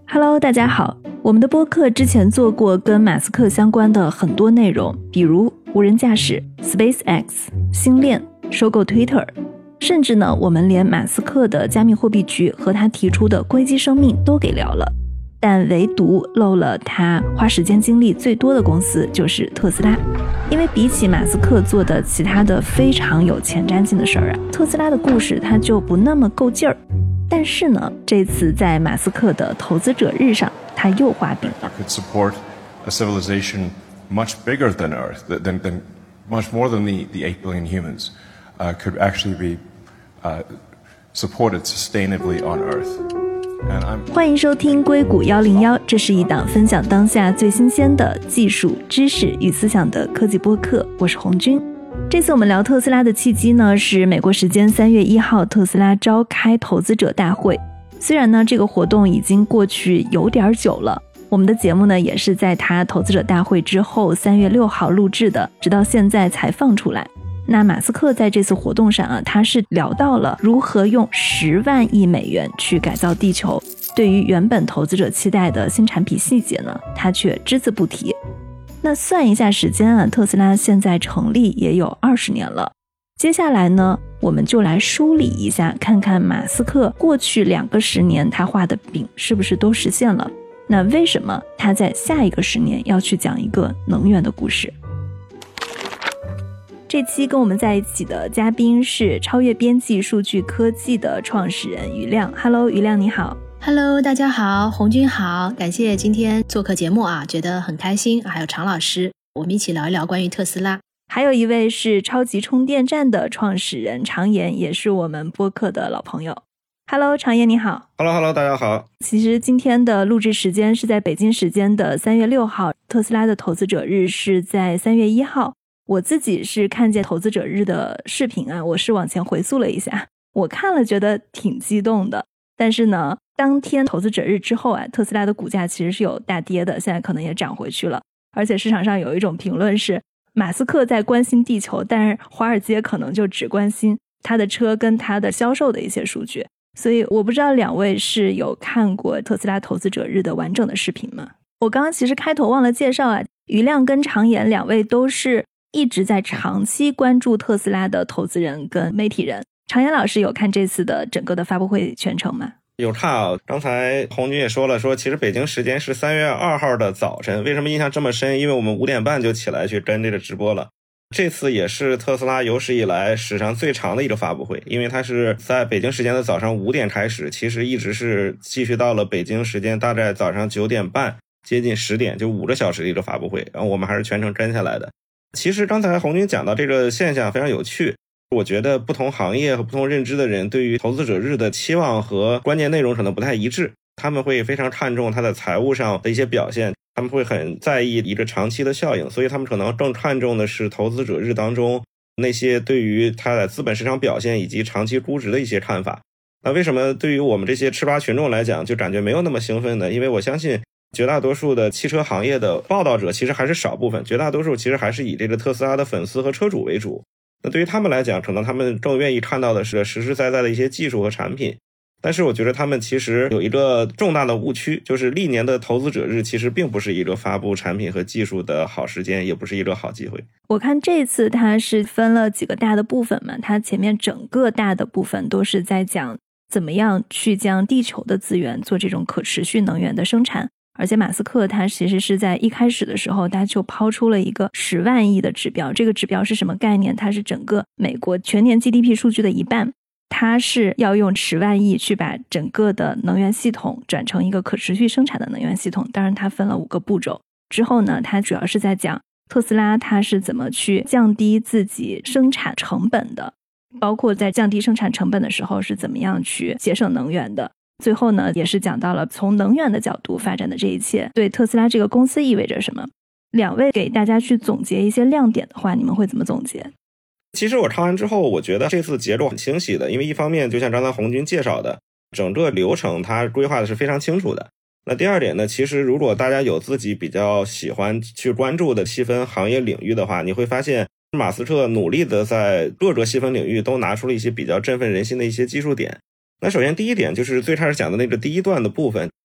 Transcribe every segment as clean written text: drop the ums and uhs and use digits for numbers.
Hello， 大家好。我们的播客之前做过跟马斯克相关的很多内容，比如无人驾驶、SpaceX、星链、收购 Twitter， 甚至呢，我们连马斯克的加密货币局和他提出的硅基生命都给聊了。但唯独漏了他花时间精力最多的公司，就是特斯拉。因为比起马斯克做的其他的非常有前瞻性的事儿啊，特斯拉的故事它就不那么够劲儿。但是呢，这次在马斯克的投资者日上，他又画饼了。 Could support a civilization much bigger than Earth, than much more than the 8 billion humans, could actually be supported sustainably on Earth. 欢迎收听硅谷101，这是一档分享当下最新鲜的技术、知识与思想的科技播客，我是红军。这次我们聊特斯拉的契机呢，是美国时间3月1号，特斯拉召开投资者大会。虽然呢，这个活动已经过去有点久了，我们的节目呢也是在他投资者大会之后3月6号录制的，直到现在才放出来。那马斯克在这次活动上啊，他是聊到了如何用10万亿美元去改造地球，对于原本投资者期待的新产品细节呢，他却只字不提。那算一下时间啊，特斯拉现在成立也有20年了。接下来呢，我们就来梳理一下，看看马斯克过去2个10年他画的饼是不是都实现了。那为什么他在下一个10年要去讲一个能源的故事？这期跟我们在一起的嘉宾是超越边际数据科技的创始人于亮。 Hello， 于亮你好。 Hello， 大家好，红军好，感谢今天做客节目啊，觉得很开心。还有常老师，我们一起聊一聊关于特斯拉。 还有一位是超级充电站的创始人常岩，也是我们播客的老朋友。Hello， 常岩你好。 Hello， 大家好。 其实今天的录制时间是在北京时间的3月6号，特斯拉的投资者日是在3月1号。我自己是看见投资者日的视频啊，我是往前回溯了一下，我看了觉得挺激动的。但是呢，当天投资者日之后啊，特斯拉的股价其实是有大跌的，现在可能也涨回去了。而且市场上有一种评论是，马斯克在关心地球，但是华尔街可能就只关心他的车跟他的销售的一些数据。所以我不知道两位是有看过特斯拉投资者日的完整的视频吗？我刚刚其实开头忘了介绍啊，于亮跟常岩两位都是一直在长期关注特斯拉的投资人跟媒体人。常岩老师有看这次的整个的发布会全程吗？ 有看啊，刚才红军也说了，说其实北京时间是3月2号的早晨。为什么印象这么深？因为我们5点半就起来去跟这个直播了。这次也是特斯拉有史以来史上最长的一个发布会，因为它是在北京时间的早上5点开始，其实一直是继续到了北京时间大概早上9点半，接近10点，就5个小时的一个发布会。然后我们还是全程跟下来的。其实刚才红军讲到这个现象非常有趣，我觉得不同行业和不同认知的人对于投资者日的期望和关键内容可能不太一致，他们会非常看重它的财务上的一些表现，他们会很在意一个长期的效应，所以他们可能更看重的是投资者日当中那些对于它的资本市场表现以及长期估值的一些看法。那为什么对于我们这些吃瓜群众来讲就感觉没有那么兴奋呢？因为我相信绝大多数的汽车行业的报道者其实还是少部分，绝大多数其实还是以这个特斯拉的粉丝和车主为主。那对于他们来讲，可能他们更愿意看到的是实实在在的一些技术和产品。但是我觉得他们其实有一个重大的误区，就是历年的投资者日其实并不是一个发布产品和技术的好时间，也不是一个好机会。 我看这次它是分了几个大的部分嘛，它前面整个大的部分都是在讲怎么样去将地球的资源做这种可持续能源的生产。而且马斯克他其实是在一开始的时候他就抛出了一个10万亿的指标，这个指标是什么概念？它是整个美国全年 GDP 数据的一半，它是要用10万亿去把整个的能源系统转成一个可持续生产的能源系统。当然它分了5个步骤。之后呢，它主要是在讲特斯拉它是怎么去降低自己生产成本的，包括在降低生产成本的时候是怎么样去节省能源的。最后呢，也是讲到了从能源的角度发展的这一切对特斯拉这个公司意味着什么。两位给大家去总结一些亮点的话，你们会怎么总结？ 其实我看完之后，我觉得这次节奏很清晰的，因为一方面就像刚才红军介绍的，整个流程它规划的是非常清楚的。那第二点呢，其实如果大家有自己比较喜欢去关注的细分行业领域的话，你会发现马斯克努力的在各个细分领域都拿出了一些比较振奋人心的一些技术点。那首先第一点就是最开始讲的那个第一段的部分，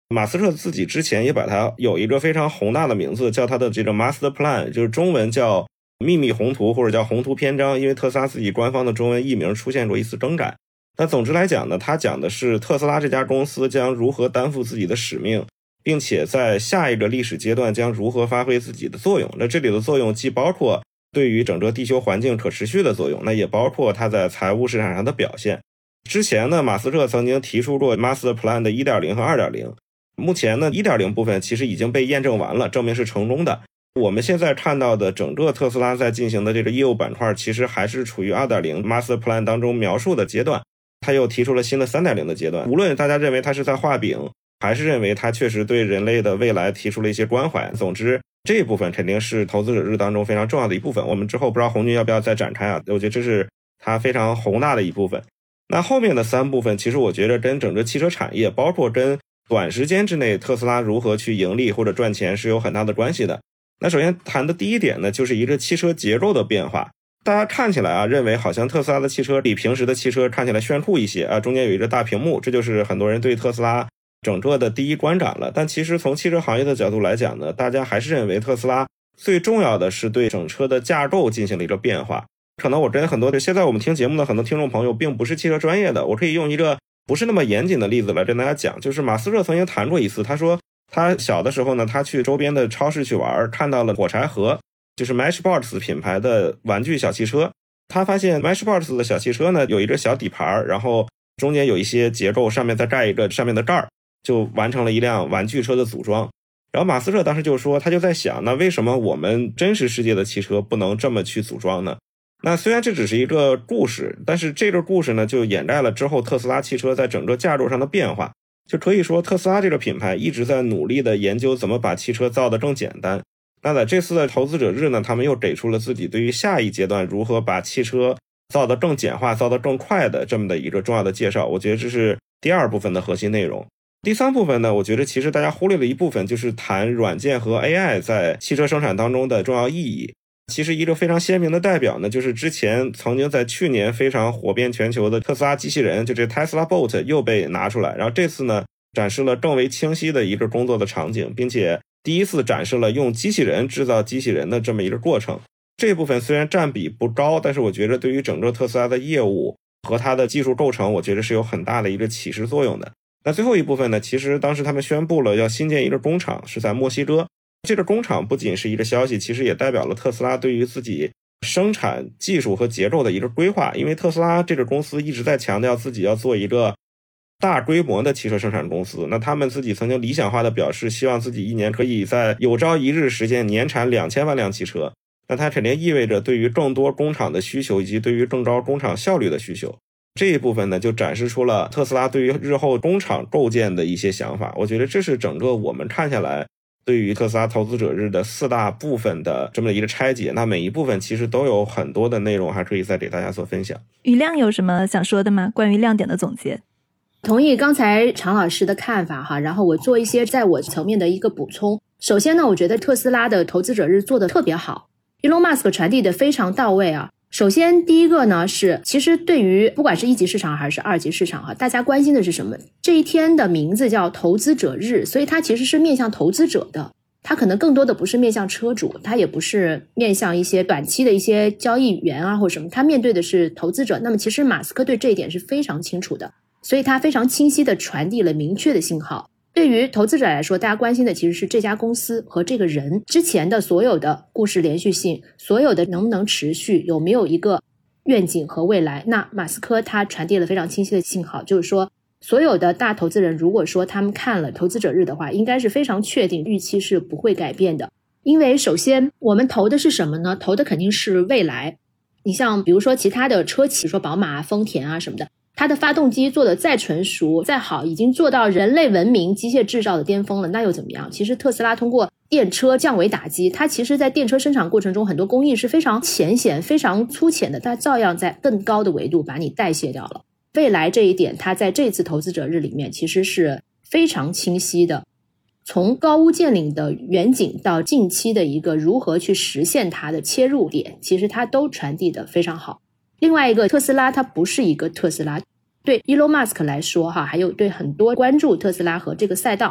马斯克自己之前也把它有一个非常宏大的名字，叫他的这个 Master Plan， 就是中文叫秘密宏图或者叫宏图篇章，因为特斯拉自己官方的中文译名出现过一次更改。那总之来讲呢，他讲的是特斯拉这家公司将如何担负自己的使命，并且在下一个历史阶段将如何发挥自己的作用。那这里的作用既包括对于整个地球环境可持续的作用，那也包括它在财务市场上的表现。之前呢，马斯克曾经提出过 Master Plan 的 1.0 和 2.0， 目前呢 1.0 部分其实已经被验证完了，证明是成功的。我们现在看到的整个特斯拉在进行的这个业务板块其实还是处于 2.0 Master Plan 当中描述的阶段，他又提出了新的 3.0 的阶段。无论大家认为他是在画饼，还是认为他确实对人类的未来提出了一些关怀，总之这一部分肯定是投资者日当中非常重要的一部分。我们之后不知道红军要不要再展开啊，我觉得这是他非常宏大的一部分。那后面的3部分其实我觉得跟整个汽车产业，包括跟短时间之内特斯拉如何去盈利或者赚钱是有很大的关系的。那首先谈的第一点呢，就是一个汽车结构的变化。大家看起来啊，认为好像特斯拉的汽车比平时的汽车看起来炫酷一些啊，中间有一个大屏幕，这就是很多人对特斯拉整个的第一观感了。但其实从汽车行业的角度来讲呢，大家还是认为特斯拉最重要的是对整车的架构进行了一个变化。可能我跟很多现在我们听节目的很多听众朋友并不是汽车专业的，我可以用一个不是那么严谨的例子来跟大家讲，就是马斯克曾经谈过一次，他说他小的时候呢，他去周边的超市去玩，看到了火柴盒，就是 Matchbox 品牌的玩具小汽车。他发现 Matchbox 的小汽车呢有一个小底盘，然后中间有一些结构，上面再盖一个上面的盖儿，就完成了一辆玩具车的组装。然后马斯克当时就说，他就在想，那为什么我们真实世界的汽车不能这么去组装呢？那虽然这只是一个故事，但是这个故事呢就掩盖了之后特斯拉汽车在整个架构上的变化。就可以说特斯拉这个品牌一直在努力的研究怎么把汽车造得更简单。那在这次的投资者日呢，他们又给出了自己对于下一阶段如何把汽车造得更简化、造得更快的这么的一个重要的介绍。我觉得这是第2部分的核心内容。第3部分呢，我觉得其实大家忽略了一部分，就是谈软件和 AI 在汽车生产当中的重要意义。其实一个非常鲜明的代表呢，就是之前曾经在去年非常火遍全球的特斯拉机器人，就这 Tesla Bot 又被拿出来，然后这次呢展示了更为清晰的一个工作的场景，并且第一次展示了用机器人制造机器人的这么一个过程。这部分虽然占比不高，但是我觉得对于整个特斯拉的业务和它的技术构成，我觉得是有很大的一个启示作用的。那最后一部分呢，其实当时他们宣布了要新建一个工厂，是在墨西哥。这个工厂不仅是一个消息，其实也代表了特斯拉对于自己生产技术和结构的一个规划。因为特斯拉这个公司一直在强调自己要做一个大规模的汽车生产公司，那他们自己曾经理想化的表示，希望自己一年可以在有朝一日实现年产2000万辆汽车。那它肯定意味着对于更多工厂的需求，以及对于更高工厂效率的需求。这一部分呢，就展示出了特斯拉对于日后工厂构建的一些想法。我觉得这是整个我们看下来对于特斯拉投资者日的4大部分的这么一个拆解。那每一部分其实都有很多的内容，还可以再给大家做分享。 余亮有什么想说的吗？关于亮点的总结。 同意刚才常老师的看法哈，然后我做一些在我层面的一个补充。首先呢，我觉得特斯拉的投资者日做得特别好， Elon Musk 传递的非常到位啊。首先第一个呢是，其实对于不管是1级市场还是2级市场大家关心的是什么？这一天的名字叫投资者日，所以它其实是面向投资者的，它可能更多的不是面向车主，它也不是面向一些短期的一些交易员啊或什么，它面对的是投资者。那么其实马斯克对这一点是非常清楚的，所以他非常清晰地传递了明确的信号。对于投资者来说，大家关心的其实是这家公司和这个人之前的所有的故事连续性，所有的能不能持续，有没有一个愿景和未来。那马斯克他传递了非常清晰的信号，就是说所有的大投资人如果说他们看了投资者日的话，应该是非常确定预期是不会改变的。因为首先我们投的是什么呢？投的肯定是未来。你像比如说其他的车企，说宝马、丰田啊什么的，它的发动机做的再成熟再好，已经做到人类文明机械制造的巅峰了，那又怎么样？其实特斯拉通过电车降维打击，它其实在电车生产过程中很多工艺是非常浅显非常粗浅的，它照样在更高的维度把你代谢掉了。未来这一点它在这次投资者日里面其实是非常清晰的，从高屋建瓴的远景到近期的一个如何去实现它的切入点，其实它都传递的非常好。另外一个，特斯拉它不是一个特斯拉，对 Elon Musk 来说还有对很多关注特斯拉和这个赛道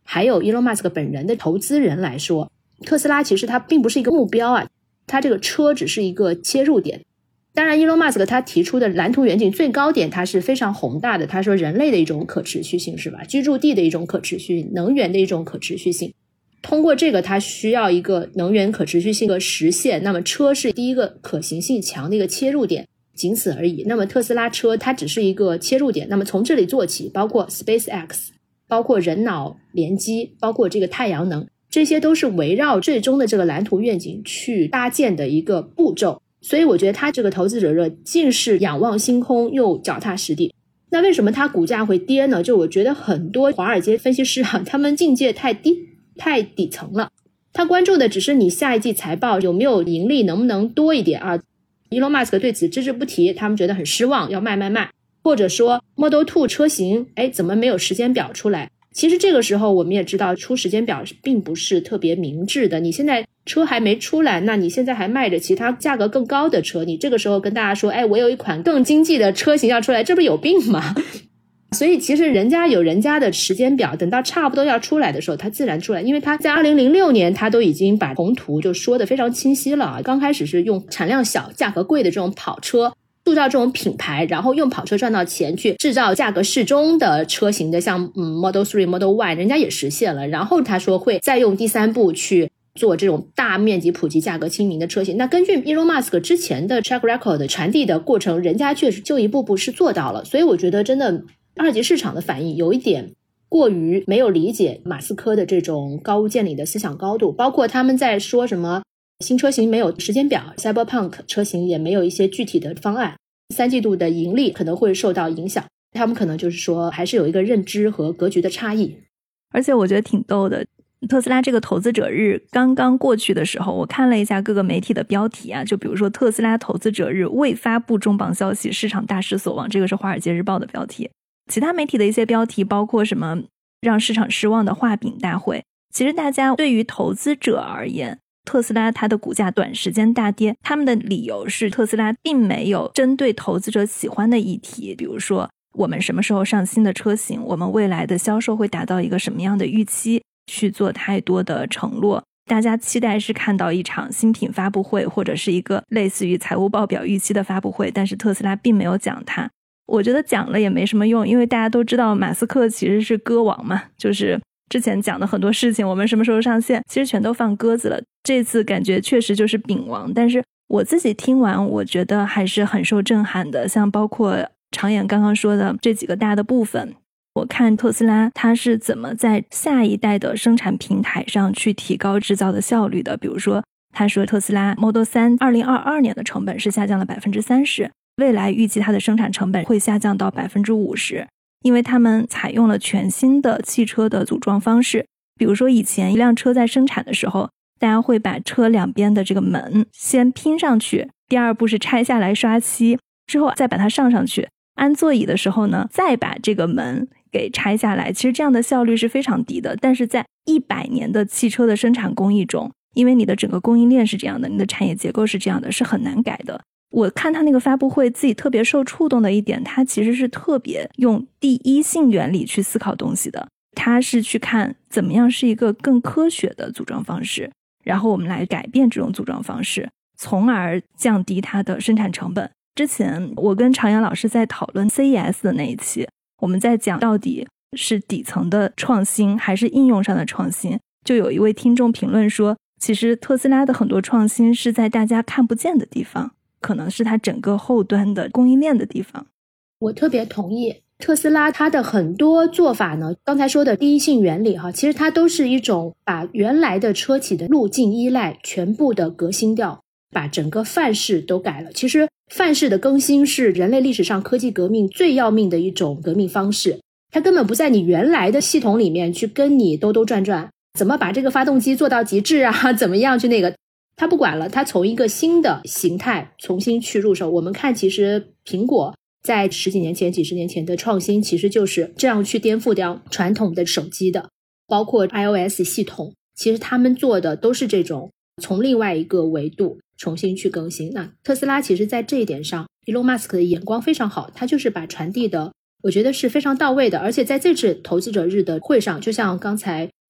还有 Elon Musk 本人的投资人来说，特斯拉其实它并不是一个目标啊，它这个车只是一个切入点。当然 Elon Musk 他提出的蓝图远景最高点它是非常宏大的，他说人类的一种可持续性是吧，居住地的一种可持续性，能源的一种可持续性，通过这个它需要一个能源可持续性的实现，那么车是第一个可行性强的一个切入点，仅此而已。那么特斯拉车它只是一个切入点，那么从这里做起，包括 SpaceX， 包括人脑联机，包括这个太阳能，这些都是围绕最终的这个蓝图愿景去搭建的一个步骤。所以我觉得他这个投资者热既是仰望星空又脚踏实地。那为什么它股价会跌呢？就我觉得很多华尔街分析师啊，他们境界太低太底层了，他关注的只是你下一季财报有没有盈利，能不能多一点啊。Elon Musk 对此只字不提，他们觉得很失望，要卖，或者说 Model 2 车型怎么没有时间表出来。其实这个时候我们也知道出时间表并不是特别明智的，你现在车还没出来，那你现在还卖着其他价格更高的车，你这个时候跟大家说我有一款更经济的车型要出来，这不是有病吗？所以其实人家有人家的时间表，等到差不多要出来的时候它自然出来，因为它在2006年它都已经把宏图就说得非常清晰了。刚开始是用产量小价格贵的这种跑车塑造这种品牌，然后用跑车赚到钱去制造价格适中的车型的，像Model 3 Model Y 人家也实现了，然后他说会再用第三步去做这种大面积普及价格亲民的车型。那根据 Elon Musk 之前的 track record 的传递的过程，人家确实就一步步是做到了。所以我觉得真的二级市场的反应有一点过于没有理解马斯克的这种高屋建瓴的思想高度，包括他们在说什么新车型没有时间表， Cyberpunk 车型也没有一些具体的方案，3季度的盈利可能会受到影响，他们可能就是说还是有一个认知和格局的差异。 而且我觉得挺逗的，特斯拉这个投资者日刚刚过去的时候，我看了一下各个媒体的标题啊，就比如说特斯拉投资者日未发布重磅消息，市场大失所望，这个是华尔街日报的标题。其他媒体的一些标题包括什么让市场失望的画饼大会，其实大家对于投资者而言，特斯拉它的股价短时间大跌，他们的理由是特斯拉并没有针对投资者喜欢的议题，比如说我们什么时候上新的车型，我们未来的销售会达到一个什么样的预期，去做太多的承诺。大家期待是看到一场新品发布会，或者是一个类似于财务报表预期的发布会，但是特斯拉并没有讲它。我觉得讲了也没什么用，因为大家都知道马斯克其实是鸽王嘛，就是之前讲的很多事情我们什么时候上线其实全都放鸽子了，这次感觉确实就是饼王。但是我自己听完我觉得还是很受震撼的，像包括常远刚刚说的这几个大的部分，我看特斯拉它是怎么在下一代的生产平台上去提高制造的效率的。比如说他说特斯拉 Model 3 2022年的成本是下降了 30%， 未来预计它的生产成本会下降到 50%， 因为他们采用了全新的汽车的组装方式。比如说以前一辆车在生产的时候，大家会把车两边的这个门先拼上去，第二步是拆下来刷漆，之后再把它上去，安座椅的时候呢再把这个门给拆下来。其实这样的效率是非常低的，但是在100年的汽车的生产工艺中，因为你的整个供应链是这样的，你的产业结构是这样的，是很难改的。我看他那个发布会自己特别受触动的一点，他其实是特别用第一性原理去思考东西的，他是去看怎么样是一个更科学的组装方式，然后我们来改变这种组装方式，从而降低它的生产成本。之前我跟常阳老师在讨论 CES 的那一期，我们在讲到底是底层的创新还是应用上的创新，就有一位听众评论说，其实特斯拉的很多创新是在大家看不见的地方，可能是它整个后端的供应链的地方。 我特别同意特斯拉它的很多做法呢，刚才说的第一性原理其实它都是一种把原来的车企的路径依赖全部的革新掉，把整个范式都改了。其实范式的更新是人类历史上科技革命最要命的一种革命方式，它根本不在你原来的系统里面去跟你兜兜转转，怎么把这个发动机做到极致啊，怎么样去那个，他不管了，他从一个新的形态重新去入手。我们看其实苹果在10几年前几10年前的创新其实就是这样去颠覆掉传统的手机的，包括 iOS 系统，其实他们做的都是这种从另外一个维度重新去更新。那特斯拉其实在这一点上 Elon Musk 的眼光非常好，他就是把传递的我觉得是非常到位的。而且在这次投资者日的会上，就像刚才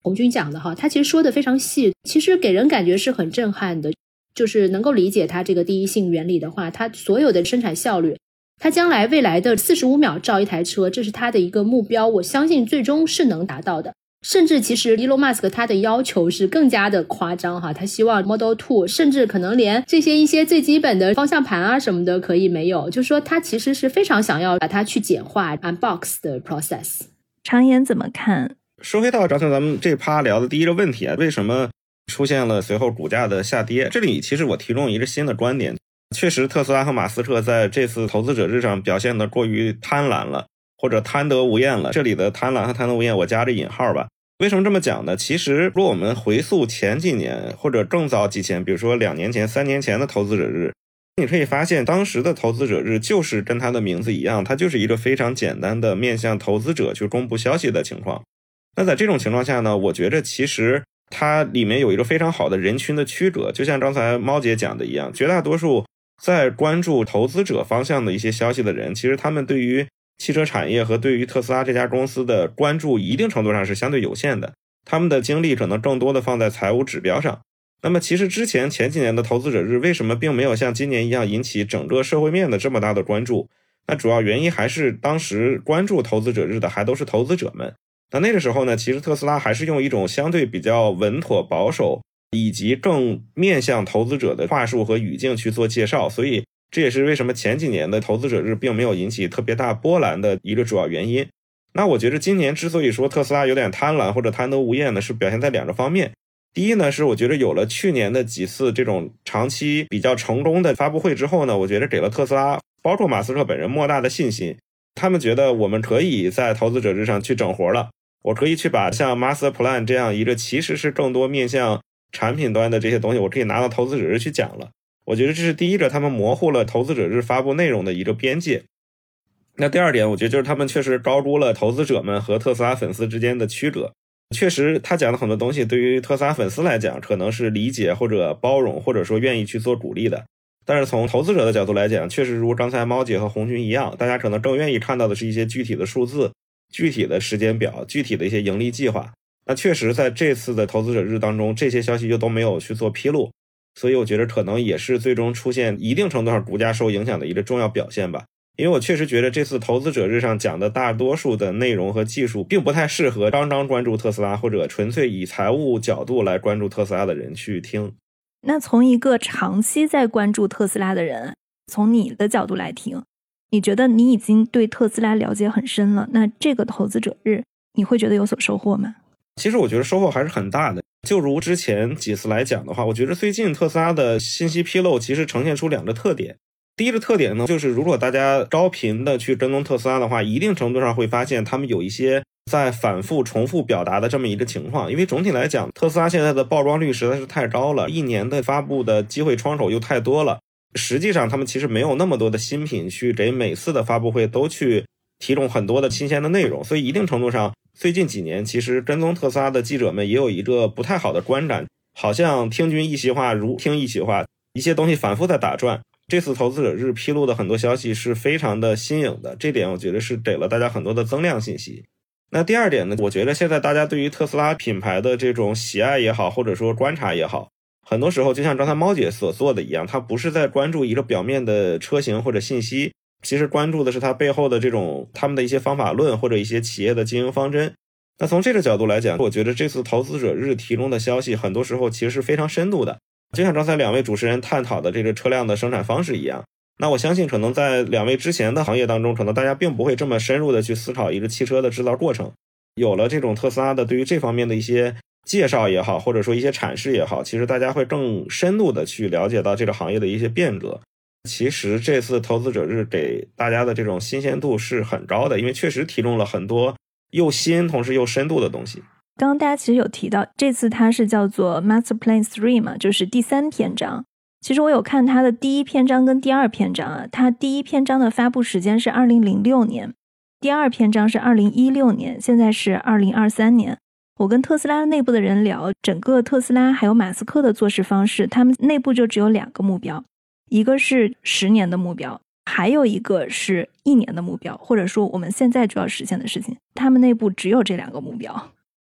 红军讲的哈，他其实说的非常细，其实给人感觉是很震撼的，就是能够理解他这个第一性原理的话，他所有的生产效率，他将来未来的45秒造一台车，这是他的一个目标，我相信最终是能达到的。甚至其实 Elon Musk 他的要求是更加的夸张哈，他希望 Model 2甚至可能连这些一些最基本的方向盘啊什么的可以没有，就是说他其实是非常想要把它去简化 unbox 的 process。 常言怎么看？ 说回到刚才咱们这趴聊的第一个问题啊，为什么出现了随后股价的下跌？这里其实我提供一个新的观点，确实特斯拉和马斯克在这次投资者日上表现得过于贪婪了，或者贪得无厌了，这里的贪婪和贪得无厌我加着引号吧。为什么这么讲呢？其实如果我们回溯前几年或者更早几前，比如说2年前3年前的投资者日，你可以发现当时的投资者日就是跟它的名字一样，它就是一个非常简单的面向投资者去公布消息的情况。那在这种情况下呢，我觉得其实它里面有一个非常好的人群的区隔，就像刚才猫姐讲的一样，绝大多数在关注投资者方向的一些消息的人，其实他们对于汽车产业和对于特斯拉这家公司的关注一定程度上是相对有限的，他们的精力可能更多的放在财务指标上。那么其实前几年的投资者日为什么并没有像今年一样引起整个社会面的这么大的关注？那主要原因还是当时关注投资者日的还都是投资者们。那个时候呢，其实特斯拉还是用一种相对比较稳妥保守以及更面向投资者的话术和语境去做介绍，所以这也是为什么前几年的投资者日并没有引起特别大波澜的一个主要原因。那我觉得今年之所以说特斯拉有点贪婪或者贪得无厌呢，是表现在2个方面。第一呢，是我觉得有了去年的几次这种长期比较成功的发布会之后呢，我觉得给了特斯拉包括马斯克本人莫大的信心，他们觉得我们可以在投资者日上去整活了，我可以去把像 Master Plan 这样一个其实是更多面向产品端的这些东西，我可以拿到投资者日去讲了。我觉得这是第一个他们模糊了投资者日发布内容的一个边界。那第二点，我觉得就是他们确实高估了投资者们和特斯拉粉丝之间的区隔。确实他讲的很多东西对于特斯拉粉丝来讲可能是理解或者包容或者说愿意去做鼓励的，但是从投资者的角度来讲，确实如刚才猫姐和红军一样，大家可能更愿意看到的是一些具体的数字、具体的时间表、具体的一些盈利计划。那确实在这次的投资者日当中，这些消息就都没有去做披露，所以我觉得可能也是最终出现一定程度上股价受影响的一个重要表现吧。因为我确实觉得这次投资者日上讲的大多数的内容和技术并不太适合刚刚关注特斯拉或者纯粹以财务角度来关注特斯拉的人去听。 那从一个长期在关注特斯拉的人，从你的角度来听，你觉得你已经对特斯拉了解很深了，那这个投资者日你会觉得有所收获吗？ 其实我觉得收获还是很大的。就如之前几次来讲的话，我觉得最近特斯拉的信息披露其实呈现出2个特点。第一个特点呢，就是如果大家高频的去跟踪特斯拉的话，一定程度上会发现他们有一些在反复重复表达的这么一个情况。因为总体来讲，特斯拉现在的曝光率实在是太高了，一年的发布的机会窗口又太多了，实际上他们其实没有那么多的新品去给每次的发布会都去提供很多的新鲜的内容，所以一定程度上最近几年其实跟踪特斯拉的记者们也有一个不太好的观感，好像听君一席话如听一席话，一些东西反复在打转。这次投资者日披露的很多消息是非常的新颖的，这点我觉得是给了大家很多的增量信息。那第二点呢，我觉得现在大家对于特斯拉品牌的这种喜爱也好，或者说观察也好，很多时候就像刚才猫姐所做的一样，它不是在关注一个表面的车型或者信息，其实关注的是它背后的这种他们的一些方法论或者一些企业的经营方针。那从这个角度来讲，我觉得这次投资者日提供的消息很多时候其实是非常深度的，就像刚才2位主持人探讨的这个车辆的生产方式一样。那我相信可能在2位之前的行业当中，可能大家并不会这么深入的去思考一个汽车的制造过程。有了这种特斯拉的对于这方面的一些介绍也好，或者说一些阐释也好，其实大家会更深度的去了解到这个行业的一些变革。其实这次投资者日给大家的这种新鲜度是很高的，因为确实提供了很多又新同时又深度的东西。 刚刚大家其实有提到这次它是叫做 Master Plan 3嘛，就是第3篇章。其实我有看它的第1篇章跟第2篇章啊，它第1篇章的发布时间是2006年，第2篇章是2016年，现在是2023年。我跟特斯拉内部的人聊，整个特斯拉还有马斯克的做事方式，他们内部就只有2个目标，一个是10年的目标，还有一个是1年的目标，或者说我们现在就要实现的事情，他们内部只有这2个目标。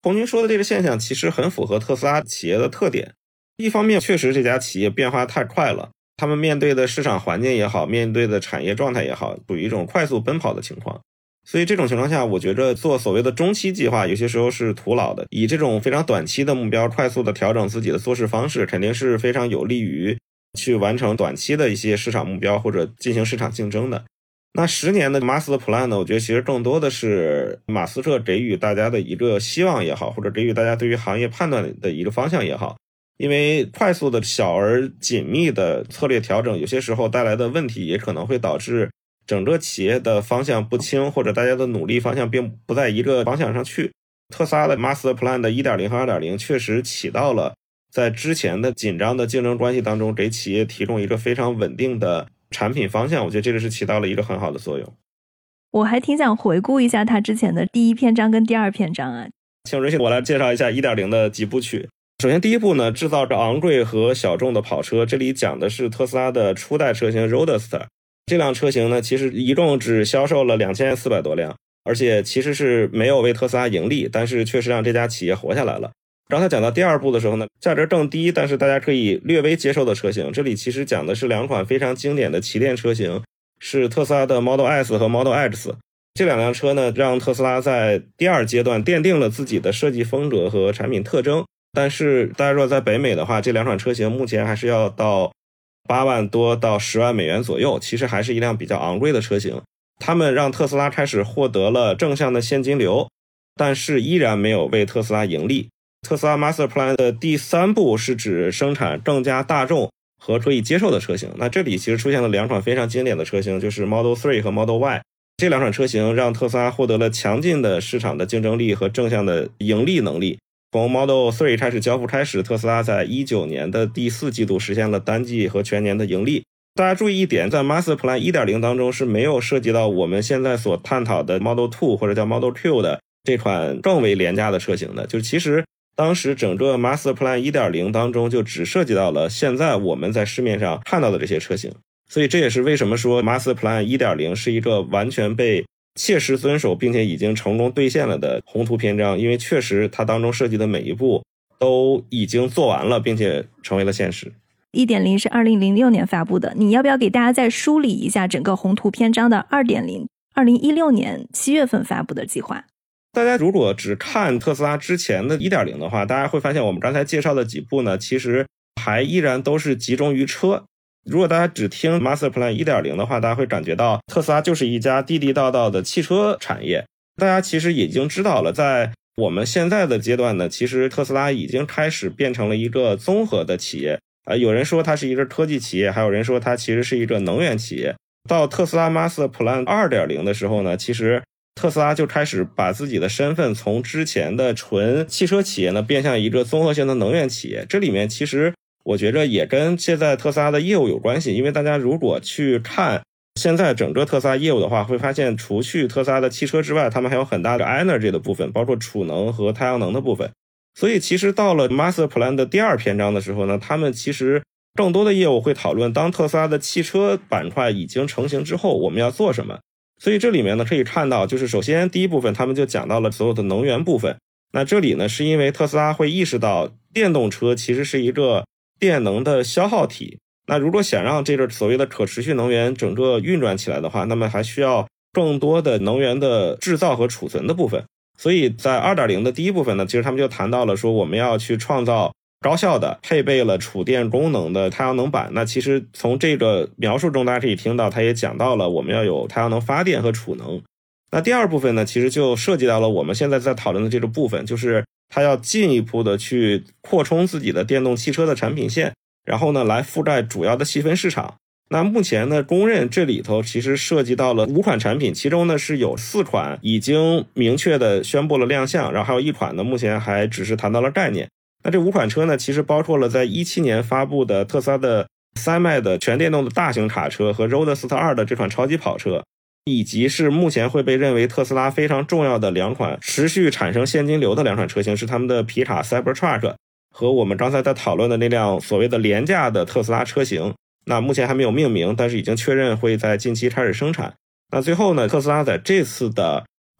红军说的这个现象其实很符合特斯拉企业的特点。一方面确实这家企业变化太快了，他们面对的市场环境也好，面对的产业状态也好，属于一种快速奔跑的情况。所以这种情况下，我觉着做所谓的中期计划有些时候是徒劳的，以这种非常短期的目标快速的调整自己的做事方式，肯定是非常有利于去完成短期的一些市场目标或者进行市场竞争的。那10年的 Master Plan 呢，我觉得其实更多的是马斯克给予大家的一个希望也好，或者给予大家对于行业判断的一个方向也好。因为快速的小而紧密的策略调整，有些时候带来的问题也可能会导致整个企业的方向不清，或者大家的努力方向并不在一个方向上去。特斯拉的 Master Plan 的 1.0 和 2.0 确实起到了在之前的紧张的竞争关系当中给企业提供一个非常稳定的产品方向，我觉得这个是起到了一个很好的作用。 我还挺想回顾一下他之前的第一篇章跟第二篇章啊。 请允许我来介绍一下 1.0 的几部曲。首先第一步呢，制造着昂贵和小众的跑车，这里讲的是特斯拉的初代车型 Roadster。 这辆车型呢其实一共只销售了2400多辆，而且其实是没有为特斯拉盈利，但是确实让这家企业活下来了。然后他讲到第二步的时候呢，价值更低但是大家可以略微接受的车型，这里其实讲的是两款非常经典的旗舰车型，是特斯拉的 Model S 和 Model X。 这两辆车呢让特斯拉在第二阶段奠定了自己的设计风格和产品特征。但是大家如果在北美的话，这两款车型目前还是要到8万多到10万美元左右，其实还是一辆比较昂贵的车型。他们让特斯拉开始获得了正向的现金流，但是依然没有为特斯拉盈利。特斯拉 Master Plan 的第3步是指生产更加大众和可以接受的车型。那这里其实出现了两款非常经典的车型，就是 Model 3和 Model Y。 这两款车型让特斯拉获得了强劲的市场的竞争力和正向的盈利能力。从 Model 3开始交付开始，特斯拉在19年的第4季度实现了单季和全年的盈利。大家注意一点，在 Master Plan 1.0 当中是没有涉及到我们现在所探讨的 Model 2或者叫 Model Q 的这款更为廉价的车型的。就是其实当时整个 Master Plan 1.0 当中就只涉及到了现在我们在市面上看到的这些车型。所以这也是为什么说 Master Plan 1.0 是一个完全被切实遵守并且已经成功兑现了的宏图篇章，因为确实它当中设计的每一步都已经做完了并且成为了现实。 1.0 是2006年发布的，你要不要给大家再梳理一下整个宏图篇章的 2.0 2016年7月份发布的计划？ 大家如果只看特斯拉之前的 1.0 的话，大家会发现我们刚才介绍的几步呢，其实还依然都是集中于车。如果大家只听 Master Plan 1.0 的话，大家会感觉到特斯拉就是一家地地道道的汽车产业。大家其实已经知道了，在我们现在的阶段呢，其实特斯拉已经开始变成了一个综合的企业。有人说它是一个科技企业，还有人说它其实是一个能源企业。到特斯拉 Master Plan 2.0 的时候呢，其实特斯拉就开始把自己的身份从之前的纯汽车企业呢变向一个综合性的能源企业。这里面其实我觉着也跟现在特斯拉的业务有关系，因为大家如果去看现在整个特斯拉业务的话，会发现除去特斯拉的汽车之外，他们还有很大的 energy 的部分，包括储能和太阳能的部分。所以其实到了 Master Plan 的第2篇章的时候呢，他们其实更多的业务会讨论当特斯拉的汽车板块已经成型之后我们要做什么。所以这里面呢可以看到，就是首先第一部分他们就讲到了所有的能源部分。那这里呢是因为特斯拉会意识到电动车其实是一个电能的消耗体，那如果想让这个所谓的可持续能源整个运转起来的话，那么还需要更多的能源的制造和储存的部分。所以在 2.0 的第一部分呢，其实他们就谈到了说我们要去创造高效的配备了储电功能的太阳能板。那其实从这个描述中大家可以听到，他也讲到了我们要有太阳能发电和储能。那第2部分呢，其实就涉及到了我们现在在讨论的这个部分，就是它要进一步的去扩充自己的电动汽车的产品线，然后呢来覆盖主要的细分市场。那目前呢公认这里头其实涉及到了5款产品，其中呢是有4款已经明确的宣布了亮相，然后还有1款呢目前还只是谈到了概念。那这5款车呢其实包括了在17年发布的特斯拉的3迈的全电动的大型卡车和 Roadster 2的这款超级跑车，以及是目前会被认为特斯拉非常重要的2款持续产生现金流的2款车型，是他们的皮卡 Cybertruck 和我们刚才在讨论的那辆所谓的廉价的特斯拉车型。那目前还没有命名，但是已经确认会在近期开始生产。那最后呢，特斯拉在这次的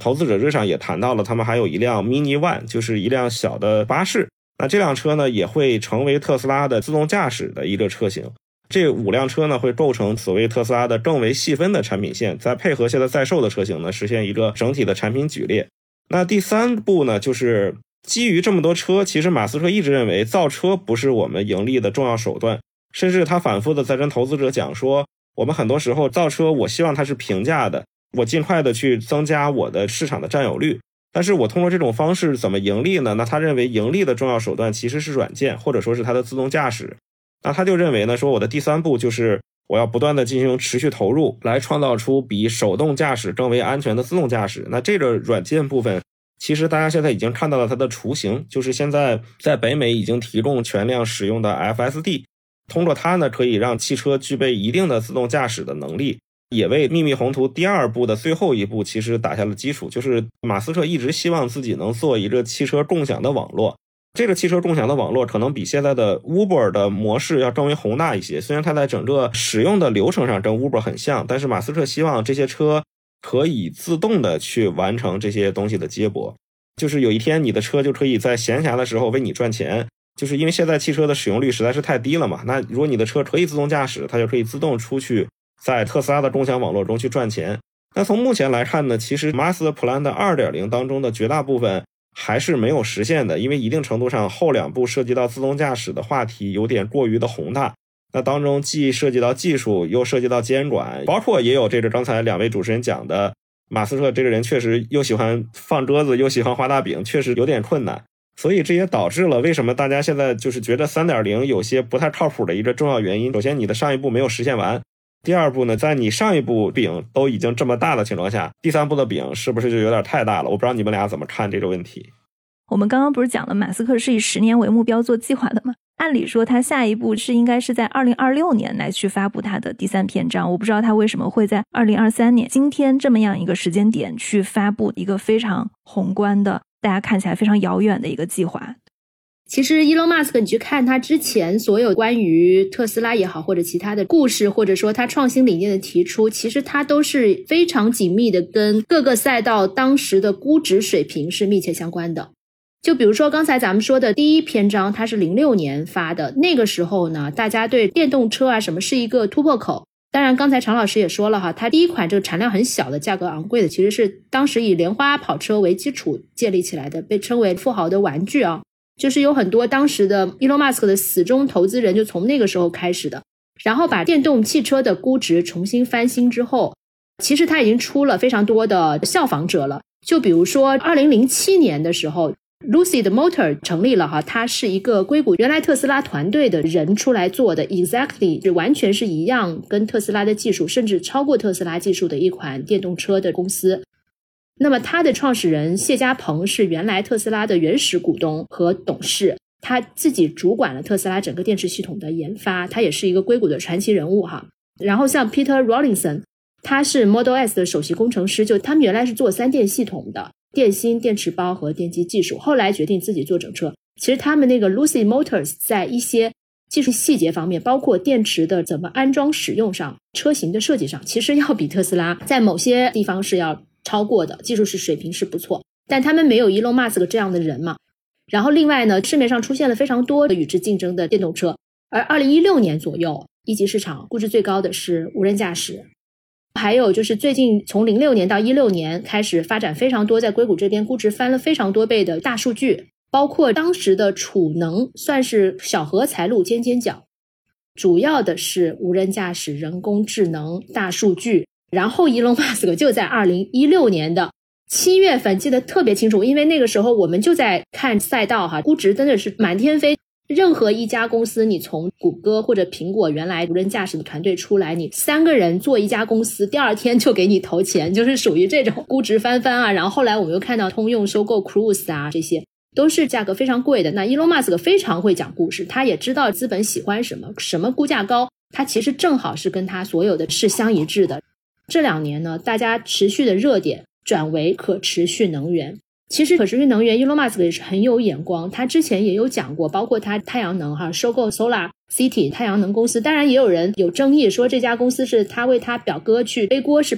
投资者日上也谈到了，他们还有一辆 Mini One， 就是一辆小的巴士。那这辆车呢，也会成为特斯拉的自动驾驶的一个车型。这5辆车呢，会构成所谓特斯拉的更为细分的产品线，再配合现在在售的车型呢，实现一个整体的产品举列。那第3步呢，就是基于这么多车，其实马斯克一直认为造车不是我们盈利的重要手段，甚至他反复的在跟投资者讲说，我们很多时候造车，我希望它是平价的，我尽快的去增加我的市场的占有率。但是我通过这种方式怎么盈利呢？那他认为盈利的重要手段其实是软件，或者说是它的自动驾驶。那他就认为呢，说我的第3步就是我要不断的进行持续投入，来创造出比手动驾驶更为安全的自动驾驶。那这个软件部分，其实大家现在已经看到了它的雏形，就是现在在北美已经提供全量使用的 FSD， 通过它呢，可以让汽车具备一定的自动驾驶的能力，也为秘密宏图第2步的最后一步其实打下了基础。就是马斯克一直希望自己能做一个汽车共享的网络，这个汽车共享的网络可能比现在的 Uber 的模式要更为宏大一些，虽然它在整个使用的流程上跟 Uber 很像，但是马斯克希望这些车可以自动的去完成这些东西的接驳，就是有一天你的车就可以在闲暇的时候为你赚钱。就是因为现在汽车的使用率实在是太低了嘛，那如果你的车可以自动驾驶，它就可以自动出去在特斯拉的共享网络中去赚钱。那从目前来看呢，其实 Master Plan 的 2.0 当中的绝大部分还是没有实现的，因为一定程度上后2步涉及到自动驾驶的话题有点过于的宏大，那当中既涉及到技术又涉及到监管，包括也有这个刚才2位主持人讲的，马斯克这个人确实又喜欢放鸽子又喜欢画大饼，确实有点困难。所以这也导致了为什么大家现在就是觉得 3.0 有些不太靠谱的一个重要原因。首先你的上一步没有实现完，第2步呢，在你上一步饼都已经这么大的情况下，第3步的饼是不是就有点太大了？我不知道你们俩怎么看这个问题。 我们刚刚不是讲了马斯克是以10年为目标做计划的吗？按理说他下一步应该是在2026年来去发布他的第3篇章，我不知道他为什么会在2023年今天这么样一个时间点去发布一个非常宏观的大家看起来非常遥远的一个计划。 其实 Elon Musk 你去看他之前所有关于特斯拉也好，或者其他的故事，或者说他创新理念的提出，其实他都是非常紧密的跟各个赛道当时的估值水平是密切相关的。就比如说刚才咱们说的第1篇章，它是06年发的，那个时候呢，大家对电动车啊什么是一个突破口。当然刚才常老师也说了哈，它第一款这个产量很小的价格昂贵的，其实是当时以莲花跑车为基础建立起来的，被称为富豪的玩具啊，就是有很多当时的 Elon Musk 的死忠投资人就从那个时候开始的。然后把电动汽车的估值重新翻新之后，其实它已经出了非常多的效仿者了。就比如说2007年的时候Lucid Motor 成立了哈，它是一个硅谷原来特斯拉团队的人出来做的 exactly 就完全是一样跟特斯拉的技术甚至超过特斯拉技术的一款电动车的公司。那么它的创始人谢家鹏是原来特斯拉的原始股东和董事，他自己主管了特斯拉整个电池系统的研发，他也是一个硅谷的传奇人物哈。然后像 Peter Rawlinson， 他是 Model S 的首席工程师，就他们原来是做3电系统的，电芯、电池包和电机技术，后来决定自己做整车。其实他们那个 Lucid Motors 在一些技术细节方面，包括电池的怎么安装使用上，车型的设计上，其实要比特斯拉在某些地方是要超过的，技术水平是不错，但他们没有 Elon Musk 这样的人嘛。然后另外呢，市面上出现了非常多的与之竞争的电动车，而2016年左右一级市场估值最高的是无人驾驶。还有就是最近从06年到16年开始发展非常多，在硅谷这边估值翻了非常多倍的大数据，包括当时的储能算是小荷才露尖尖角，主要的是无人驾驶、人工智能、大数据。然后 Elon Musk 就在2016年的7月份，记得特别清楚，因为那个时候我们就在看赛道哈，估值真的是满天飞。任何一家公司，你从谷歌或者苹果原来无人驾驶的团队出来，你3个人做一家公司，第2天就给你投钱，就是属于这种估值翻番啊。然后后来我们又看到通用收购 Cruise 啊，这些都是价格非常贵的。那 Elon Musk 非常会讲故事，他也知道资本喜欢什么，什么估价高，他其实正好是跟他所有的是相一致的。这2年呢，大家持续的热点转为可持续能源。其实可持续能源 Elon Musk 也是很有眼光，他之前也有讲过，包括他太阳能收购 Solar City 太阳能公司，当然也有人有争议说这家公司是他为他表哥去背锅是吧？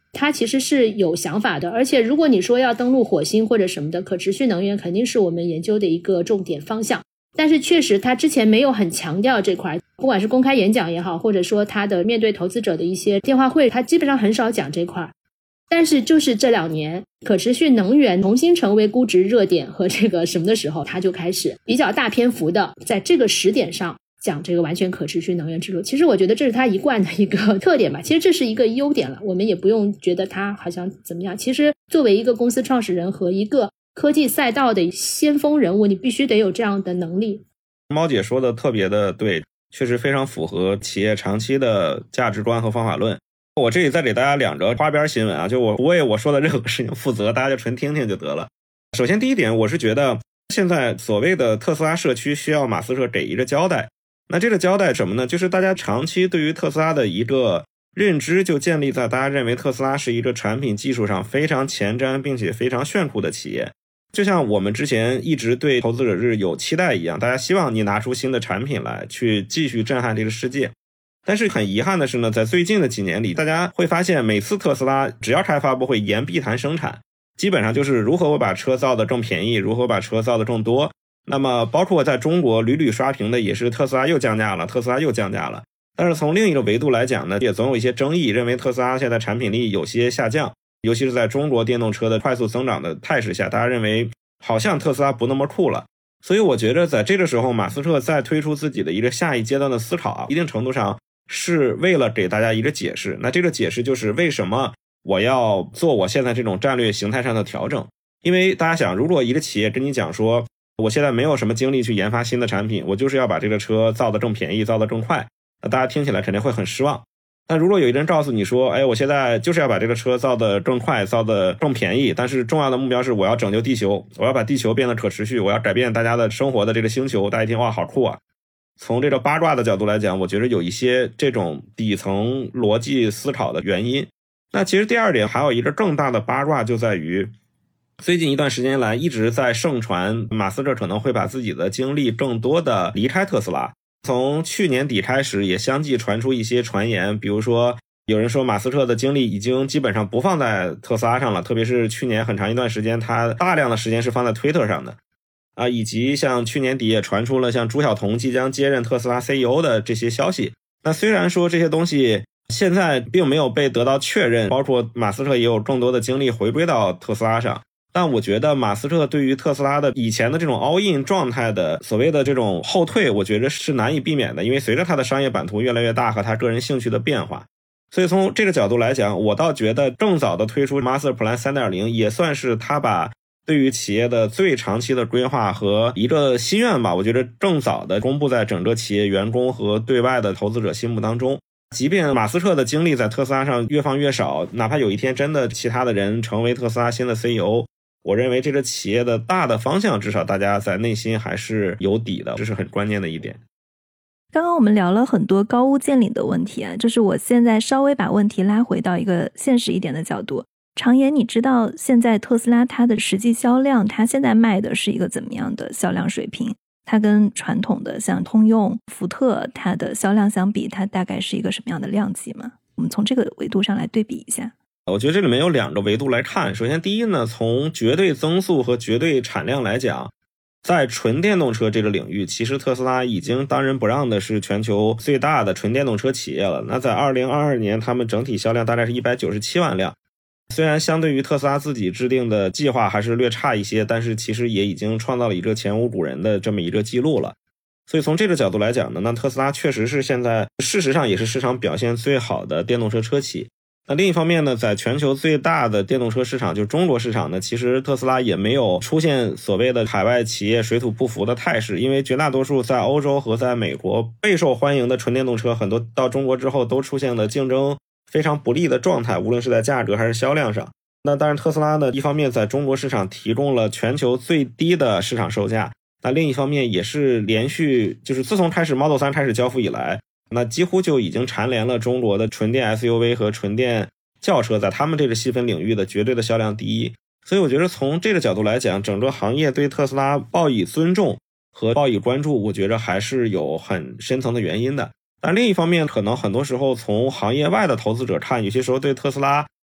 它其实是有想法的。而且如果你说要登陆火星或者什么的，可持续能源肯定是我们研究的一个重点方向。但是确实他之前没有很强调这块，不管是公开演讲也好，或者说他的面对投资者的一些电话会，他基本上很少讲这块。但是就是这2年可持续能源重新成为估值热点和这个什么的时候，他就开始比较大篇幅的在这个时点上讲这个完全可持续能源之路。其实我觉得这是他一贯的一个特点吧，其实这是一个优点了，我们也不用觉得他好像怎么样。其实作为一个公司创始人和一个科技赛道的先锋人物，你必须得有这样的能力。 猫姐说的特别的对，确实非常符合企业长期的价值观和方法论。我这里再给大家2则花边新闻啊，就我不为我说的任何事情负责，大家就纯听听就得了。首先第一点，我是觉得现在所谓的特斯拉社区需要马斯克给一个交代。那这个交代什么呢？就是大家长期对于特斯拉的一个认知就建立在大家认为特斯拉是一个产品技术上非常前瞻并且非常炫酷的企业。就像我们之前一直对投资者日有期待一样，大家希望你拿出新的产品来去继续震撼这个世界。但是很遗憾的是呢，在最近的几年里，大家会发现每次特斯拉只要开发布会言必谈生产，基本上就是如何我把车造的更便宜，如何把车造的更多。那么包括在中国屡屡刷屏的也是特斯拉又降价了，特斯拉又降价了。但是从另一个维度来讲呢，也总有一些争议，认为特斯拉现在产品力有些下降，尤其是在中国电动车的快速增长的态势下，大家认为好像特斯拉不那么酷了。所以我觉得在这个时候，马斯克再推出自己的一个下一阶段的思考，一定程度上是为了给大家一个解释。那这个解释就是为什么我要做我现在这种战略形态上的调整。因为大家想，如果一个企业跟你讲说我现在没有什么精力去研发新的产品，我就是要把这个车造得更便宜，造得更快，那大家听起来肯定会很失望。但如果有一人告诉你说，我现在就是要把这个车造得更快，造得更便宜，但是重要的目标是我要拯救地球，我要把地球变得可持续，我要改变大家的生活的这个星球，大家一听，哇，好酷啊。从这个八卦的角度来讲，我觉得有一些这种底层逻辑思考的原因。那其实第二点还有一个更大的八卦，就在于最近一段时间来一直在盛传马斯克可能会把自己的精力更多的离开特斯拉。从去年底开始也相继传出一些传言，比如说有人说马斯克的精力已经基本上不放在特斯拉上了，特别是去年很长一段时间他大量的时间是放在推特上的以及像去年底也传出了像朱晓彤即将接任特斯拉 CEO 的这些消息。那虽然说这些东西现在并没有被得到确认，包括马斯克也有更多的精力回归到特斯拉上，但我觉得马斯克对于特斯拉的以前的这种 all in 状态的所谓的这种后退，我觉得是难以避免的，因为随着他的商业版图越来越大和他个人兴趣的变化。所以从这个角度来讲，我倒觉得更早的推出 Master Plan 3.0 也算是他把对于企业的最长期的规划和一个心愿吧，我觉得更早的公布在整个企业员工和对外的投资者心目当中。即便马斯克的精力在特斯拉上越放越少，哪怕有一天真的其他的人成为特斯拉新的 CEO， 我认为这个企业的大的方向至少大家在内心还是有底的，这是很关键的一点。 刚刚我们聊了很多高屋建瓴的问题就是我现在稍微把问题拉回到一个现实一点的角度。常言，你知道现在特斯拉它的实际销量，它现在卖的是一个怎么样的销量水平？它跟传统的像通用、福特它的销量相比，它大概是一个什么样的量级吗？我们从这个维度上来对比一下。 我觉得这里面有2个维度来看。首先第一呢，从绝对增速和绝对产量来讲，在纯电动车这个领域，其实特斯拉已经当仁不让的是全球最大的纯电动车企业了。那在2022年他们整体销量大概是197万辆，虽然相对于特斯拉自己制定的计划还是略差一些，但是其实也已经创造了一个前无古人的这么一个记录了。所以从这个角度来讲呢，那特斯拉确实是现在事实上也是市场表现最好的电动车车企。那另一方面呢，在全球最大的电动车市场，就中国市场呢，其实特斯拉也没有出现所谓的海外企业水土不服的态势，因为绝大多数在欧洲和在美国备受欢迎的纯电动车，很多到中国之后都出现了竞争非常不利的状态，无论是在价格还是销量上。那当然特斯拉呢，一方面在中国市场提供了全球最低的市场售价，那另一方面也是连续就是自从开始 Model 3开始交付以来，那几乎就已经蝉联了中国的纯电 SUV 和纯电轿车在他们这个细分领域的绝对的销量第一。所以我觉得从这个角度来讲，整个行业对特斯拉报以尊重和报以关注，我觉得还是有很深层的原因的。但另一方面，可能很多时候从行业外的投资者看，有些时候对特斯拉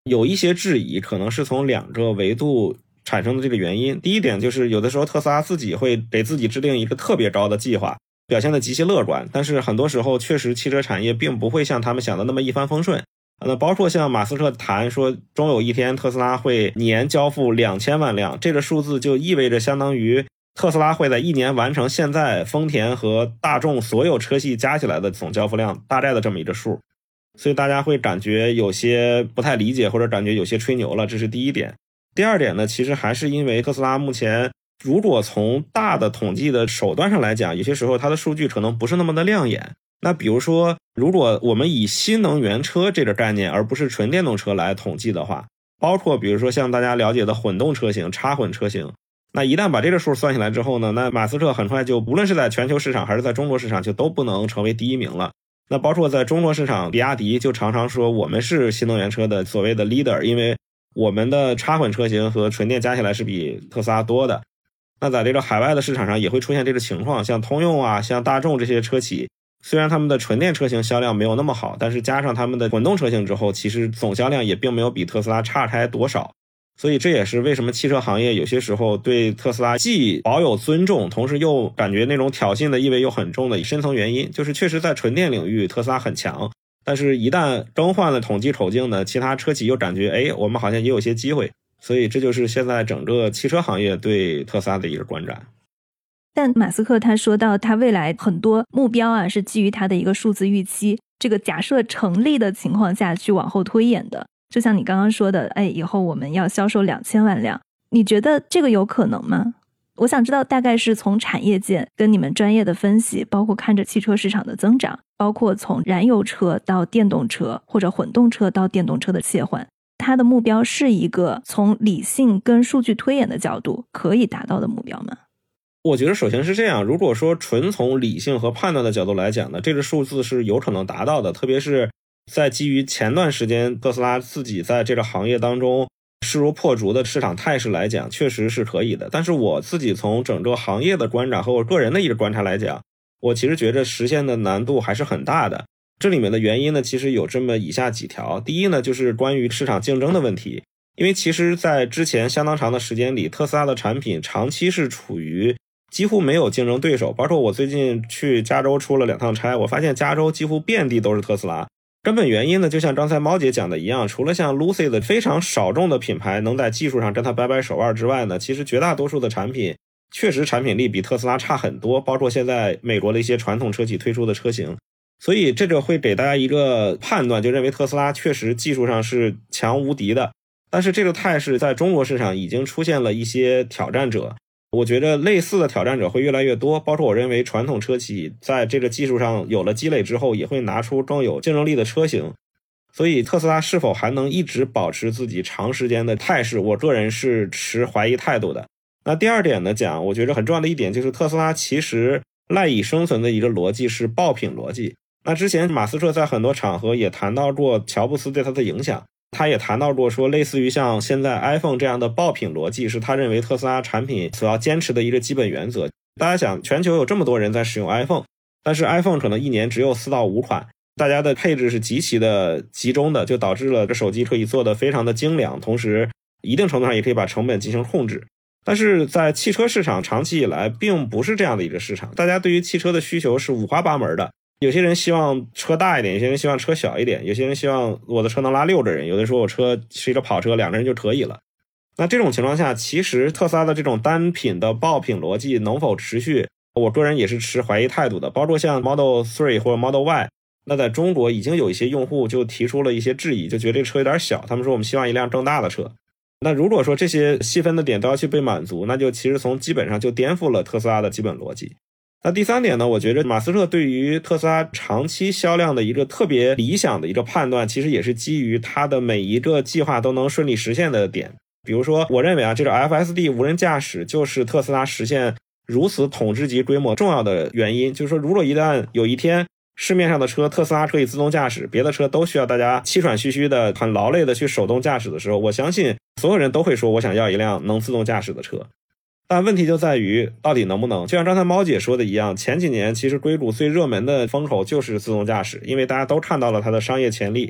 有一些质疑可能是从2个维度产生的这个原因。第一点就是有的时候特斯拉自己会给自己制定一个特别高的计划，表现得极其乐观，但是很多时候确实汽车产业并不会像他们想的那么一帆风顺。那包括像马斯克谈说终有一天特斯拉会年交付2000万辆，这个数字就意味着相当于特斯拉会在1年完成现在丰田和大众所有车系加起来的总交付量大概的这么一个数，所以大家会感觉有些不太理解，或者感觉有些吹牛了，这是第一点。第二点呢，其实还是因为特斯拉目前如果从大的统计的手段上来讲，有些时候它的数据可能不是那么的亮眼。那比如说如果我们以新能源车这个概念而不是纯电动车来统计的话，包括比如说像大家了解的混动车型、插混车型，那一旦把这个数算起来之后呢，那马斯克很快就无论是在全球市场还是在中国市场就都不能成为第一名了。那包括在中国市场，比亚迪就常常说我们是新能源车的所谓的 leader， 因为我们的插混车型和纯电加起来是比特斯拉多的。那在这个海外的市场上也会出现这个情况，像通用啊、像大众这些车企，虽然他们的纯电车型销量没有那么好，但是加上他们的混动车型之后，其实总销量也并没有比特斯拉差开多少。所以这也是为什么汽车行业有些时候对特斯拉既保有尊重，同时又感觉那种挑衅的意味又很重的深层原因，就是确实在纯电领域特斯拉很强，但是一旦更换了统计口径呢，其他车企又感觉我们好像也有些机会。所以这就是现在整个汽车行业对特斯拉的一个观感。 但马斯克他说到他未来很多目标啊是基于他的一个数字预期，这个假设成立的情况下去往后推演的。就像你刚刚说的，以后我们要销售2000万辆，你觉得这个有可能吗？我想知道大概是从产业界跟你们专业的分析，包括看着汽车市场的增长，包括从燃油车到电动车或者混动车到电动车的切换，它的目标是一个从理性跟数据推演的角度可以达到的目标吗？ 我觉得首先是这样，如果说纯从理性和判断的角度来讲呢，这个数字是有可能达到的，特别是在基于前段时间特斯拉自己在这个行业当中势如破竹的市场态势来讲，确实是可以的。但是我自己从整个行业的观察和我个人的一个观察来讲，我其实觉得实现的难度还是很大的。这里面的原因呢，其实有这么以下几条。第一呢，就是关于市场竞争的问题。因为其实在之前相当长的时间里，特斯拉的产品长期是处于几乎没有竞争对手。包括我最近去加州出了2趟差，我发现加州几乎遍地都是特斯拉。根本原因呢，就像刚才猫姐讲的一样，除了像 Lucy 的非常少众的品牌能在技术上跟它掰掰手腕之外呢，其实绝大多数的产品确实产品力比特斯拉差很多，包括现在美国的一些传统车企推出的车型。所以这个会给大家一个判断，就认为特斯拉确实技术上是强无敌的。但是这个态势在中国市场已经出现了一些挑战者，我觉得类似的挑战者会越来越多，包括我认为传统车企在这个技术上有了积累之后，也会拿出更有竞争力的车型。所以特斯拉是否还能一直保持自己长时间的态势，我个人是持怀疑态度的。那第二点呢讲，我觉得很重要的一点就是特斯拉其实赖以生存的一个逻辑是爆品逻辑。那之前马斯克在很多场合也谈到过乔布斯对他的影响，他也谈到过说类似于像现在 iPhone 这样的爆品逻辑是他认为特斯拉产品所要坚持的一个基本原则。大家想，全球有这么多人在使用 iPhone， 但是 iPhone 可能一年只有4到5款，大家的配置是极其的集中的，就导致了这手机可以做得非常的精良，同时一定程度上也可以把成本进行控制。但是在汽车市场长期以来并不是这样的一个市场，大家对于汽车的需求是五花八门的。有些人希望车大一点，有些人希望车小一点，有些人希望我的车能拉6个人，有的人说我车是一个跑车，2个人就可以了。那这种情况下，其实特斯拉的这种单品的爆品逻辑能否持续，我个人也是持怀疑态度的。包括像 Model 3或者 Model Y， 那在中国已经有一些用户就提出了一些质疑，就觉得这车有点小，他们说我们希望一辆更大的车。那如果说这些细分的点都要去被满足，那就其实从基本上就颠覆了特斯拉的基本逻辑。那第三点呢，我觉得马斯克对于特斯拉长期销量的一个特别理想的一个判断，其实也是基于他的每一个计划都能顺利实现的点。比如说我认为这个 FSD 无人驾驶就是特斯拉实现如此统治级规模重要的原因。就是说如果一旦有一天市面上的车特斯拉可以自动驾驶，别的车都需要大家气喘吁吁的很劳累的去手动驾驶的时候，我相信所有人都会说我想要一辆能自动驾驶的车。但问题就在于到底能不能，就像刚才猫姐说的一样，前几年其实硅谷最热门的风口就是自动驾驶，因为大家都看到了它的商业潜力。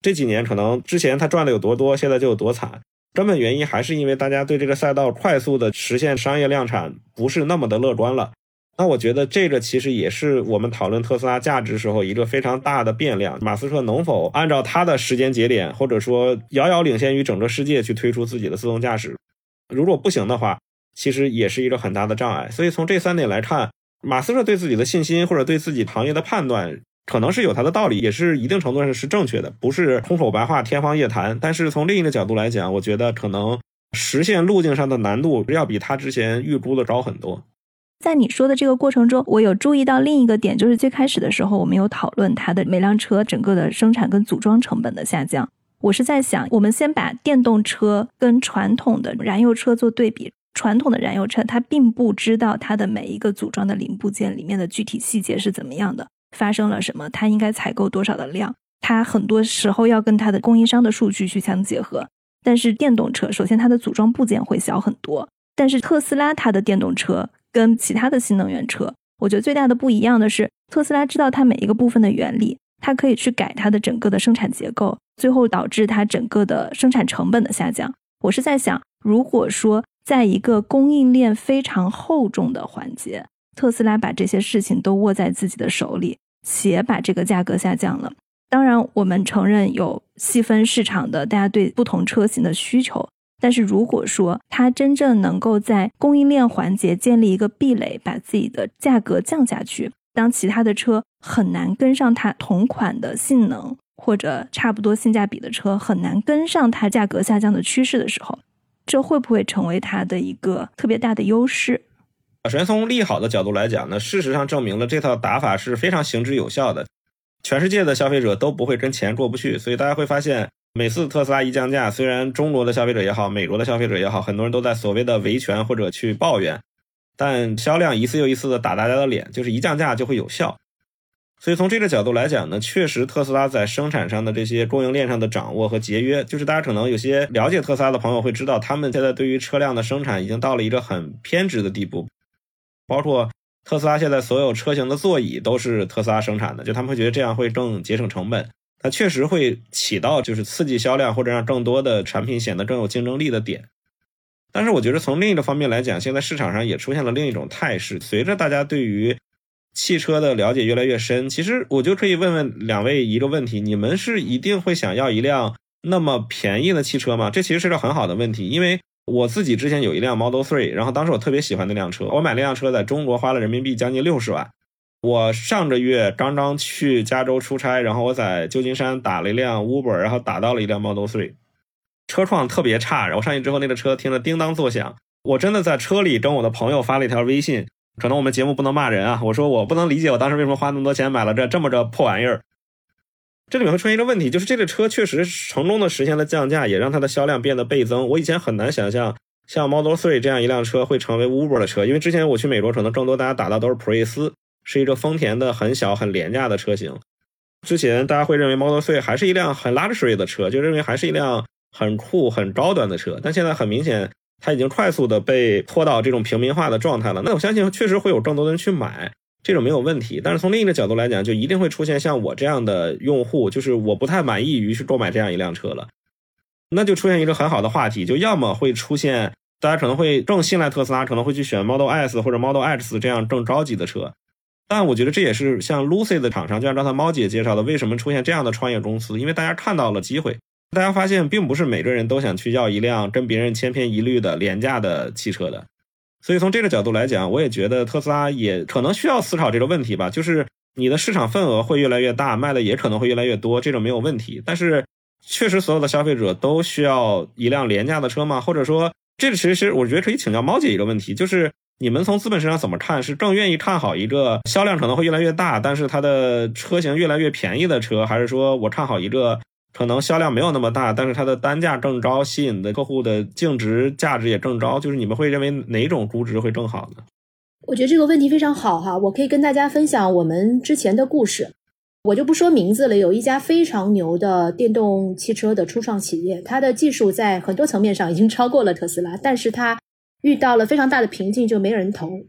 这几年可能之前他赚的有多多，现在就有多惨。根本原因还是因为大家对这个赛道快速的实现商业量产不是那么的乐观了。那我觉得这个其实也是我们讨论特斯拉价值时候一个非常大的变量，马斯克能否按照他的时间节点，或者说遥遥领先于整个世界去推出自己的自动驾驶。如果不行的话，其实也是一个很大的障碍。所以从这3点来看，马斯克对自己的信心或者对自己行业的判断可能是有他的道理，也是一定程度上是正确的，不是空口白话天方夜谭。但是从另一个角度来讲，我觉得可能实现路径上的难度要比他之前预估的高很多。 在你说的这个过程中，我有注意到另一个点，就是最开始的时候我们有讨论它的每辆车整个的生产跟组装成本的下降。我是在想，我们先把电动车跟传统的燃油车做对比。传统的燃油车它并不知道它的每一个组装的零部件里面的具体细节是怎么样的，发生了什么，它应该采购多少的量，它很多时候要跟它的供应商的数据去相结合。但是电动车首先它的组装部件会小很多，但是特斯拉它的电动车跟其他的新能源车，我觉得最大的不一样的是，特斯拉知道它每一个部分的原理，它可以去改它的整个的生产结构，最后导致它整个的生产成本的下降。我是在想，如果说在一个供应链非常厚重的环节，特斯拉把这些事情都握在自己的手里，且把这个价格下降了。当然我们承认有细分市场的大家对不同车型的需求，但是如果说它真正能够在供应链环节建立一个壁垒，把自己的价格降下去，当其他的车很难跟上它同款的性能或者差不多性价比的车很难跟上它价格下降的趋势的时候，这会不会成为它的一个特别大的优势？ 首先从利好的角度来讲呢，事实上证明了这套打法是非常行之有效的，全世界的消费者都不会跟钱过不去。所以大家会发现，每次特斯拉一降价，虽然中国的消费者也好，美国的消费者也好，很多人都在所谓的维权或者去抱怨，但销量一次又一次的打大家的脸，就是一降价就会有效。所以从这个角度来讲呢，确实特斯拉在生产上的这些供应链上的掌握和节约，就是大家可能有些了解特斯拉的朋友会知道，他们现在对于车辆的生产已经到了一个很偏执的地步，包括特斯拉现在所有车型的座椅都是特斯拉生产的，就他们会觉得这样会更节省成本，它确实会起到就是刺激销量或者让更多的产品显得更有竞争力的点。但是我觉得从另一个方面来讲，现在市场上也出现了另一种态势，随着大家对于汽车的了解越来越深，其实我就可以问问两位一个问题，你们是一定会想要一辆那么便宜的汽车吗？这其实是个很好的问题，因为我自己之前有一辆 Model 3， 然后当时我特别喜欢那辆车，我买那辆车在中国花了人民币将近60万。我上个月刚刚去加州出差，然后我在旧金山打了一辆 Uber， 然后打到了一辆 Model 3， 车况特别差，然后上去之后那个车听着叮当作响，我真的在车里跟我的朋友发了一条微信，可能我们节目不能骂人啊，我说我不能理解我当时为什么花那么多钱买了这么个破玩意儿。这里面会出现一个问题，就是这个车确实成功的实现了降价，也让它的销量变得倍增。我以前很难想象像 Model 3这样一辆车会成为 Uber 的车，因为之前我去美国可能更多大家打到都是普锐斯，是一个丰田的很小很廉价的车型。之前大家会认为 Model 3还是一辆很 luxury 的车，就认为还是一辆很酷很高端的车，但现在很明显它已经快速的被拖到这种平民化的状态了。那我相信确实会有更多的人去买，这种没有问题。但是从另一个角度来讲，就一定会出现像我这样的用户，就是我不太满意于去购买这样一辆车了，那就出现一个很好的话题，就要么会出现大家可能会更信赖特斯拉，可能会去选 Model S 或者 Model X 这样更高级的车。但我觉得这也是像 Lucy 的厂商，就像刚才猫姐介绍的，为什么出现这样的创业公司，因为大家看到了机会，大家发现并不是每个人都想去要一辆跟别人千篇一律的廉价的汽车的。所以从这个角度来讲，我也觉得特斯拉也可能需要思考这个问题吧，就是你的市场份额会越来越大，卖的也可能会越来越多，这种没有问题。但是确实所有的消费者都需要一辆廉价的车吗？或者说这个其实我觉得可以请教猫姐一个问题，就是你们从资本市场怎么看，是更愿意看好一个销量可能会越来越大，但是它的车型越来越便宜的车，还是说我看好一个可能销量没有那么大，但是它的单价更高，吸引的客户的净值价值也更高，就是你们会认为哪种估值会更好呢？ 我觉得这个问题非常好哈，我可以跟大家分享我们之前的故事。我就不说名字了，有一家非常牛的电动汽车的初创企业，它的技术在很多层面上已经超过了特斯拉，但是它遇到了非常大的瓶颈，就没人投。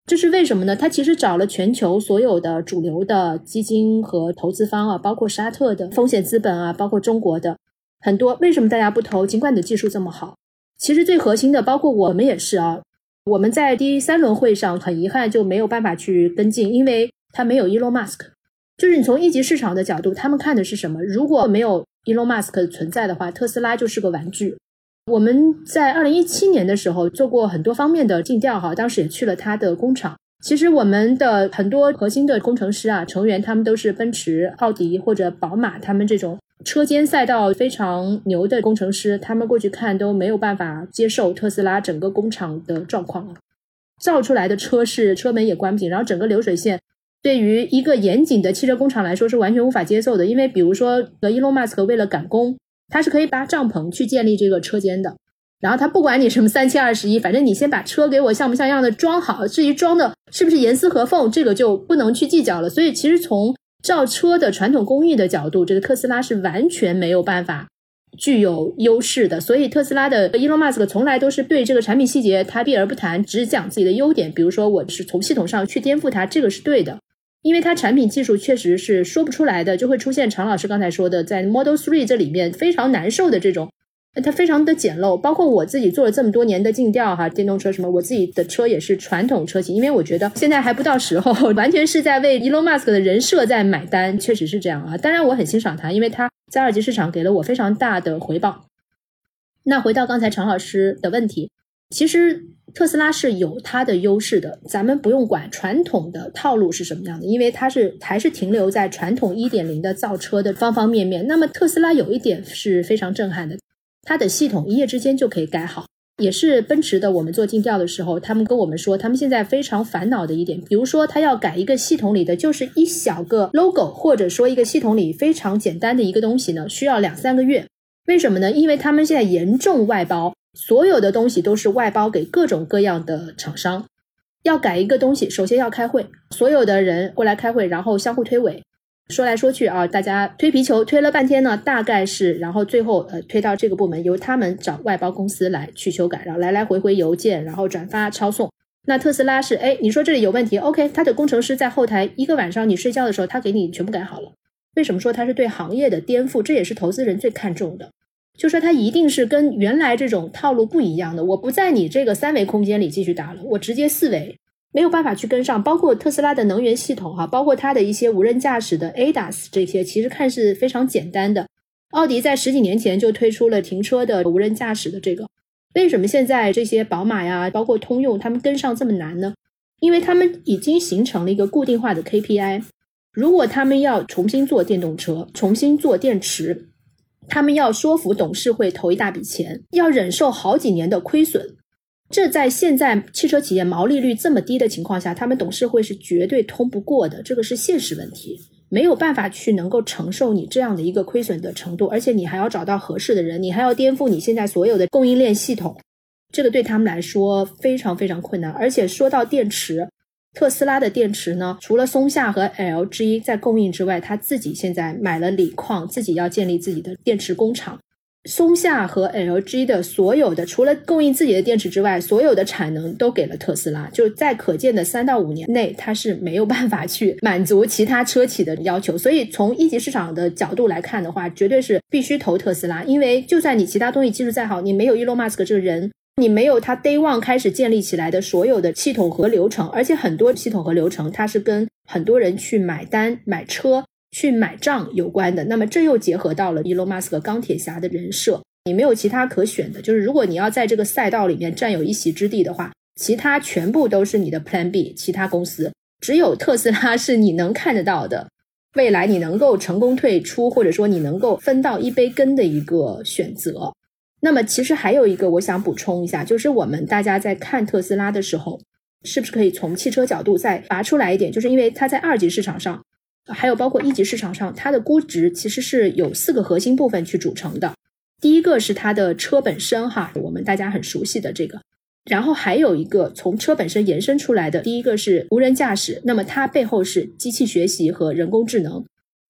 这是为什么呢？他其实找了全球所有的主流的基金和投资方啊，包括沙特的风险资本啊，包括中国的很多。为什么大家不投？尽管你的技术这么好，其实最核心的，包括我们也是啊。我们在第3轮会上很遗憾就没有办法去跟进，因为他没有 Elon Musk。就是你从一级市场的角度，他们看的是什么？如果没有 Elon Musk 存在的话，特斯拉就是个玩具。我们在2017年的时候做过很多方面的尽调哈，当时也去了他的工厂。其实我们的很多核心的工程师啊，成员他们都是奔驰、奥迪或者宝马，他们这种车间赛道非常牛的工程师，他们过去看都没有办法接受特斯拉整个工厂的状况，造出来的车门也关不紧，然后整个流水线对于一个严谨的汽车工厂来说是完全无法接受的。因为比如说Elon Musk 为了赶工，他是可以搭帐篷去建立这个车间的，然后他不管你什么3721，反正你先把车给我像不像样的装好，至于装的是不是严丝合缝，这个就不能去计较了。所以其实从造车的传统工艺的角度，这个特斯拉是完全没有办法具有优势的。所以特斯拉的 Elon Musk 从来都是对这个产品细节他避而不谈，只讲自己的优点。比如说我是从系统上去颠覆它，这个是对的，因为它产品技术确实是说不出来的，就会出现常老师刚才说的在 Model 3这里面非常难受的这种，它非常的简陋。包括我自己做了这么多年的尽调哈，电动车什么，我自己的车也是传统车企，因为我觉得现在还不到时候，完全是在为 Elon Musk 的人设在买单，确实是这样啊。当然我很欣赏他，因为他在2级市场给了我非常大的回报。那回到刚才常老师的问题，其实特斯拉是有它的优势的，咱们不用管传统的套路是什么样的，因为它还是停留在传统 1.0 的造车的方方面面。那么特斯拉有一点是非常震撼的，它的系统一夜之间就可以改好。也是奔驰的，我们做尽调的时候，他们跟我们说他们现在非常烦恼的一点，比如说他要改一个系统里的就是一小个 logo， 或者说一个系统里非常简单的一个东西呢，需要2-3个月。为什么呢？因为他们现在严重外包，所有的东西都是外包给各种各样的厂商。要改一个东西，首先要开会，所有的人过来开会，然后相互推诿，说来说去啊，大家推皮球推了半天呢，大概是然后最后推到这个部门，由他们找外包公司来去修改，然后来来回回邮件，然后转发抄送。那特斯拉是你说这里有问题 OK， 他的工程师在后台一个晚上你睡觉的时候他给你全部改好了。为什么说他是对行业的颠覆？这也是投资人最看重的，就说他一定是跟原来这种套路不一样的，我不在你这个3维空间里继续打了，我直接4维，没有办法去跟上。包括特斯拉的能源系统包括它的一些无人驾驶的 ADAS 这些其实看似非常简单的，奥迪在10几年前就推出了停车的无人驾驶的这个，为什么现在这些宝马呀包括通用他们跟上这么难呢？因为他们已经形成了一个固定化的 KPI， 如果他们要重新做电动车，重新做电池，他们要说服董事会投一大笔钱，要忍受好几年的亏损，这在现在汽车企业毛利率这么低的情况下，他们董事会是绝对通不过的，这个是现实问题，没有办法去能够承受你这样的一个亏损的程度，而且你还要找到合适的人，你还要颠覆你现在所有的供应链系统，这个对他们来说非常非常困难。而且说到电池，特斯拉的电池呢，除了松下和 LG 在供应之外，他自己现在买了锂矿，自己要建立自己的电池工厂。松下和 LG 的所有的除了供应自己的电池之外，所有的产能都给了特斯拉，就在可见的3到5年内，它是没有办法去满足其他车企的要求。所以从一级市场的角度来看的话，绝对是必须投特斯拉，因为就算你其他东西技术再好，你没有 Elon Musk 这个人，你没有他 Day One 开始建立起来的所有的系统和流程，而且很多系统和流程它是跟很多人去买单买车去买账有关的，那么这又结合到了 Elon Musk 钢铁侠的人设，你没有其他可选的，就是如果你要在这个赛道里面占有一席之地的话，其他全部都是你的 Plan B， 其他公司只有特斯拉是你能看得到的，未来你能够成功退出，或者说你能够分到一杯羹的一个选择。那么其实还有一个我想补充一下，就是我们大家在看特斯拉的时候，是不是可以从汽车角度再拔出来一点，就是因为它在2级市场上还有包括1级市场上，它的估值其实是有4个核心部分去组成的。第一个是它的车本身我们大家很熟悉的这个，然后还有一个从车本身延伸出来的，第一个是无人驾驶，那么它背后是机器学习和人工智能。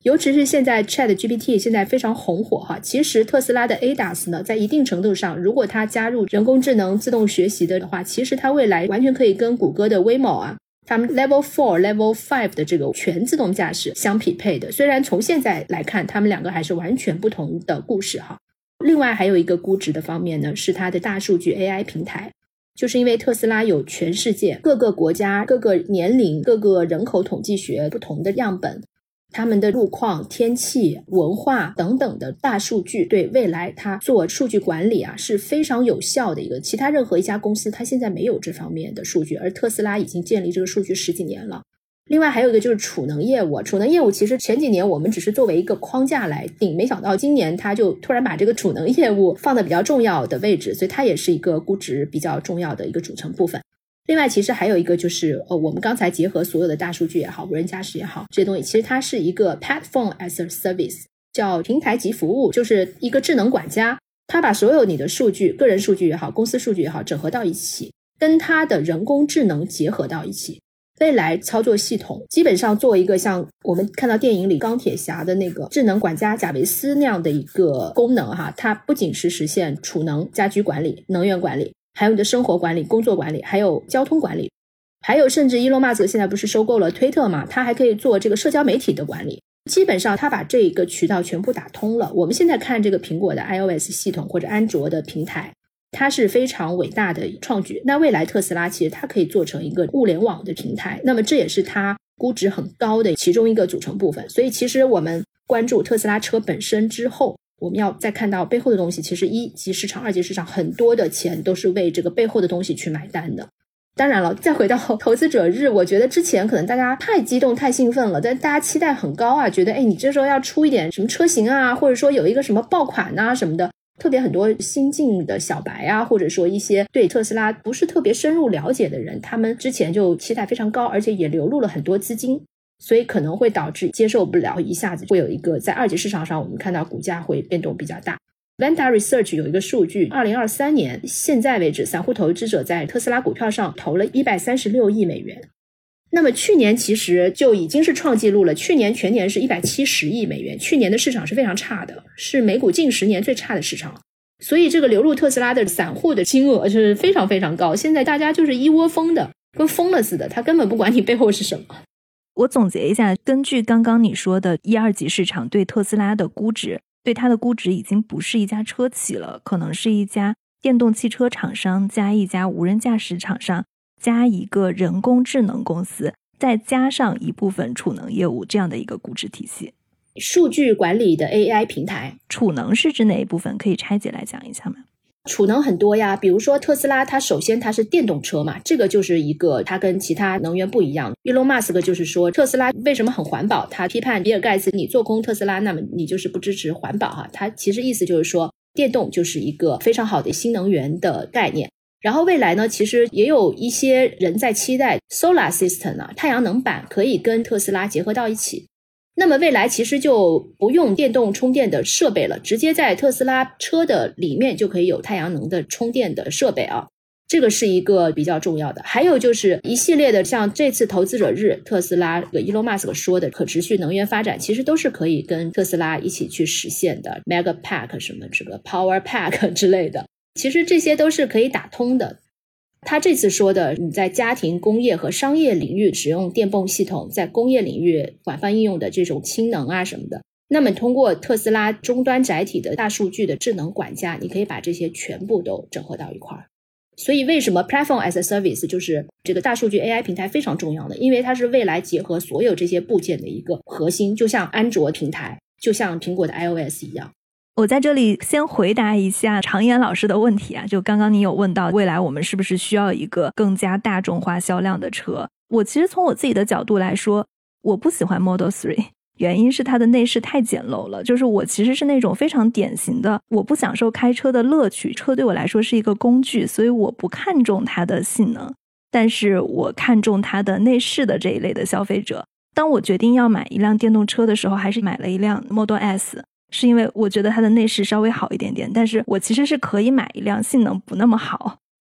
尤其是现在 ChatGPT 现在非常红火哈，其实特斯拉的 ADAS 呢，在一定程度上，如果它加入人工智能自动学习的话，其实它未来完全可以跟谷歌的 Waymo 啊，他们 Level 4、Level 5的这个全自动驾驶相匹配的。虽然从现在来看，他们两个还是完全不同的故事哈。另外还有一个估值的方面呢，是它的大数据 AI 平台。就是因为特斯拉有全世界各个国家、各个年龄、各个人口统计学不同的样本，他们的路况、天气、文化等等的大数据，对未来它做数据管理啊是非常有效的一个。其他任何一家公司它现在没有这方面的数据，而特斯拉已经建立这个数据10几年了。另外还有一个就是储能业务，储能业务其实前几年我们只是作为一个框架来定，没想到今年它就突然把这个储能业务放在比较重要的位置，所以它也是一个估值比较重要的一个组成部分。另外其实还有一个就是我们刚才结合所有的大数据也好，无人驾驶也好，这些东西其实它是一个 platform as a service， 叫平台级服务，就是一个智能管家，它把所有你的数据，个人数据也好，公司数据也好，整合到一起，跟它的人工智能结合到一起。未来操作系统基本上做一个像我们看到电影里钢铁侠的那个智能管家贾维斯那样的一个功能哈，它不仅是实现储能、家居管理、能源管理，还有你的生活管理、工作管理，还有交通管理，还有甚至伊隆马斯克现在不是收购了推特嘛，他还可以做这个社交媒体的管理。基本上他把这个渠道全部打通了。我们现在看这个苹果的 iOS 系统或者安卓的平台，它是非常伟大的创举。那未来特斯拉其实它可以做成一个物联网的平台，那么这也是它估值很高的其中一个组成部分。所以其实我们关注特斯拉车本身之后，我们要再看到背后的东西，其实一级市场、二级市场很多的钱都是为这个背后的东西去买单的。当然了，再回到投资者日，我觉得之前可能大家太激动太兴奋了，但大家期待很高啊，觉得你这时候要出一点什么车型啊，或者说有一个什么爆款啊什么的。特别很多新进的小白啊，或者说一些对特斯拉不是特别深入了解的人，他们之前就期待非常高，而且也流入了很多资金，所以可能会导致接受不了，一下子会有一个在二级市场上我们看到股价会变动比较大。Vanda Research 有一个数据，2023年现在为止，散户投资者在特斯拉股票上投了136亿美元。那么去年其实就已经是创纪录了，去年全年是170亿美元，去年的市场是非常差的，是美股近10年最差的市场。所以这个流入特斯拉的散户的金额是非常非常高，现在大家就是一窝蜂的，跟疯了似的，他根本不管你背后是什么。 我总结一下，根据刚刚你说的1、2级市场对特斯拉的估值，对它的估值已经不是一家车企了，可能是一家电动汽车厂商加一家无人驾驶厂商加一个人工智能公司，再加上一部分储能业务，这样的一个估值体系。 数据管理的 AI 平台， 储能是指哪一部分？可以拆解来讲一下吗？ 储能很多呀，比如说特斯拉，它首先它是电动车嘛，这个就是一个它跟其他能源不一样。Elon Musk 就是说特斯拉为什么很环保，他批判比尔盖茨你做空特斯拉，那么你就是不支持环保哈。他其实意思就是说电动就是一个非常好的新能源的概念。然后未来呢，其实也有一些人在期待 Solar System 啊，太阳能板可以跟特斯拉结合到一起。那么未来其实就不用电动充电的设备了，直接在特斯拉车的里面就可以有太阳能的充电的设备啊，这个是一个比较重要的。还有就是一系列的像这次投资者日，特斯拉Elon Musk 说的可持续能源发展，其实都是可以跟特斯拉一起去实现的 Mega Pack 什么这个 Power Pack 之类的，其实这些都是可以打通的。他这次说的你在家庭、工业和商业领域使用电泵系统，在工业领域广泛应用的这种氢能啊什么的，那么通过特斯拉终端载体的大数据的智能管家，你可以把这些全部都整合到一块儿。所以为什么 Platform as a Service 就是这个大数据 AI 平台非常重要的，因为它是未来结合所有这些部件的一个核心，就像安卓平台，就像苹果的 iOS 一样。 我在这里先回答一下常岩老师的问题啊，就刚刚你有问到未来我们是不是需要一个更加大众化销量的车。我其实从我自己的角度来说，我不喜欢 Model 3， 原因是它的内饰太简陋了，就是我其实是那种非常典型的我不享受开车的乐趣，车对我来说是一个工具，所以我不看重它的性能，但是我看重它的内饰的这一类的消费者。当我决定要买一辆电动车的时候，还是买了一辆 Model S，是因为我觉得它的内饰稍微好一点点，但是我其实是可以买一辆性能不那么好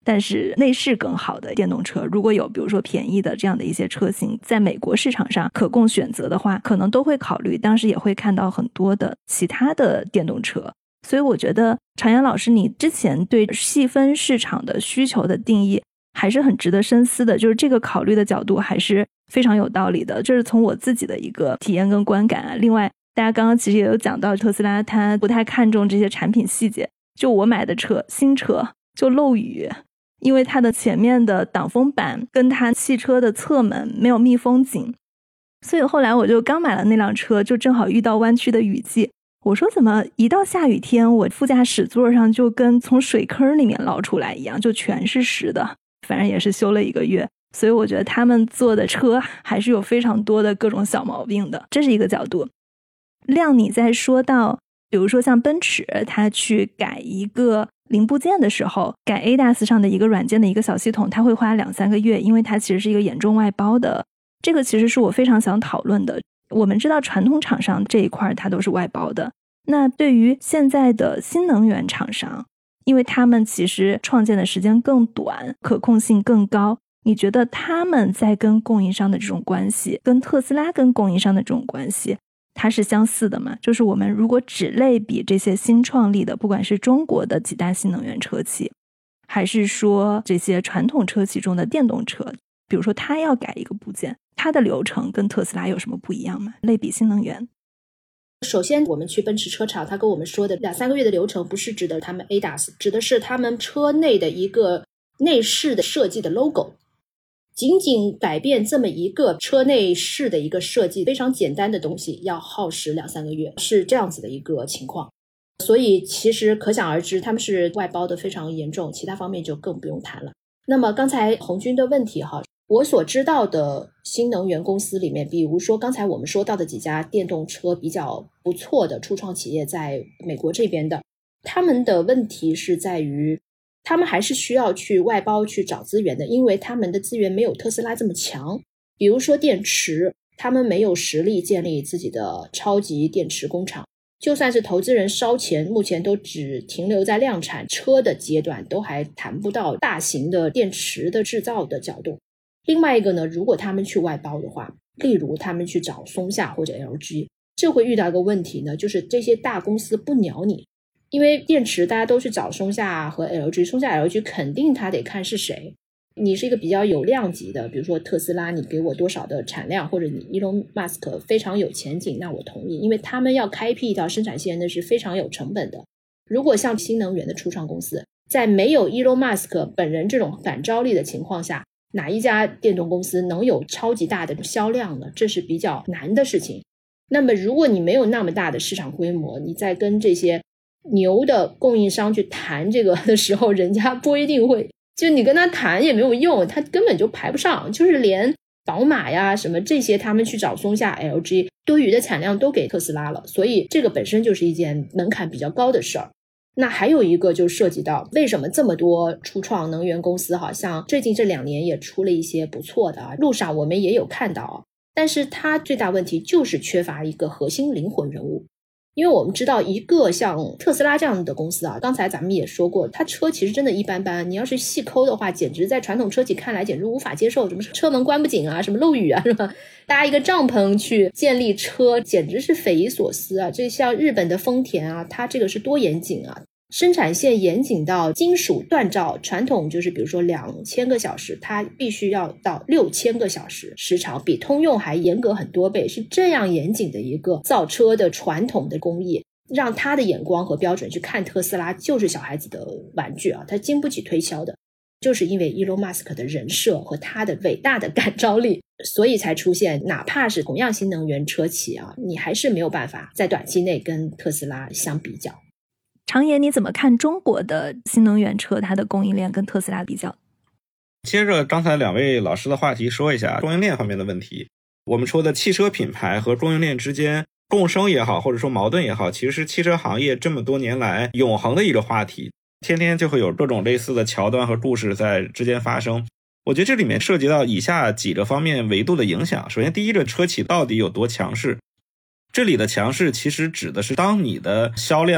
但是内饰更好的电动车，如果有比如说便宜的这样的一些车型在美国市场上可供选择的话，可能都会考虑，当时也会看到很多的其他的电动车。所以我觉得常阳老师你之前对细分市场的需求的定义还是很值得深思的，就是这个考虑的角度还是非常有道理的，这是从我自己的一个体验跟观感啊。另外大家刚刚其实也有讲到特斯拉它不太看重这些产品细节，就我买的车新车就漏雨，因为它的前面的挡风板跟它汽车的侧门没有密封紧，所以后来我就刚买了那辆车，就正好遇到湾区的雨季，我说怎么一到下雨天我副驾驶座上就跟从水坑里面捞出来一样，就全是湿的，反正也是修了1个月。所以我觉得他们做的车还是有非常多的各种小毛病的，这是一个角度。亮你在说到比如说像奔驰它去改一个零部件的时候，改 ADAS 上的一个软件的一个小系统，它会花2-3个月，因为它其实是一个严重外包的，这个其实是我非常想讨论的。我们知道传统厂商这一块它都是外包的，那对于现在的新能源厂商，因为他们其实创建的时间更短，可控性更高，你觉得他们在跟供应商的这种关系跟特斯拉跟供应商的这种关系它是相似的吗？就是我们如果只类比这些新创立的不管是中国的几大新能源车企，还是说这些传统车企中的电动车，比如说它要改一个部件，它的流程跟特斯拉有什么不一样吗？类比新能源。 首先我们去奔驰车厂，他跟我们说的2-3个月的流程不是指的他们 ADAS， 指的是他们车内的一个内饰的设计的 logo， 仅仅改变这么一个车内饰的一个设计非常简单的东西要耗时2-3个月，是这样子的一个情况。所以其实可想而知他们是外包的非常严重，其他方面就更不用谈了。那么刚才红军的问题哈，我所知道的新能源公司里面，比如说刚才我们说到的几家电动车比较不错的初创企业在美国这边的，他们的问题是在于他们还是需要去外包去找资源的，因为他们的资源没有特斯拉这么强。比如说电池，他们没有实力建立自己的超级电池工厂，就算是投资人烧钱，目前都只停留在量产车的阶段，都还谈不到大型的电池的制造的角度。另外一个呢，如果他们去外包的话，例如他们去找松下或者 LG， 这会遇到一个问题呢，就是这些大公司不鸟你，因为电池大家都去找松下和 LG， 松下 LG 肯定他得看是谁，你是一个比较有量级的，比如说特斯拉你给我多少的产量，或者你 Elon Musk 非常有前景，那我同意，因为他们要开辟一条生产线那是非常有成本的。如果像新能源的初创公司，在没有 Elon Musk 本人这种反招力的情况下，哪一家电动公司能有超级大的销量呢？这是比较难的事情。那么如果你没有那么大的市场规模，你在跟这些牛的供应商去谈这个的时候，人家不一定会，就你跟他谈也没有用，他根本就排不上，就是连宝马呀什么这些他们去找松下 LG 多余的产量都给特斯拉了，所以这个本身就是一件门槛比较高的事儿。那还有一个就涉及到为什么这么多初创能源公司好像最近这2年也出了一些不错的路上我们也有看到，但是它最大问题就是缺乏一个核心灵魂人物。因为我们知道一个像特斯拉这样的公司刚才咱们也说过，它车其实真的一般般，你要是细抠的话，简直在传统车企看来简直无法接受，什么车门关不紧啊，什么漏雨啊，是吧？搭一个帐篷去建立车简直是匪夷所思啊！这像日本的丰田啊，它这个是多严谨啊，生产线严谨到金属锻造，传统就是比如说2000个小时，它必须要到6000个小时，时长比通用还严格很多倍，是这样严谨的一个造车的传统的工艺，让他的眼光和标准去看特斯拉就是小孩子的玩具啊，他经不起推销的。就是因为 Elon Musk 的人设和他的伟大的感召力，所以才出现哪怕是同样新能源车企你还是没有办法在短期内跟特斯拉相比较。 常言你怎么看中国的新能源车它的供应链跟特斯拉比较？ 接着刚才2位老师的话题说一下供应链方面的问题。我们说的汽车品牌和供应链之间共生也好，或者说矛盾也好，其实是汽车行业这么多年来永恒的一个话题，天天就会有各种类似的桥段和故事在之间发生。我觉得这里面涉及到以下几个方面维度的影响。首先第一个，车企到底有多强势，这里的强势其实指的是当你的销量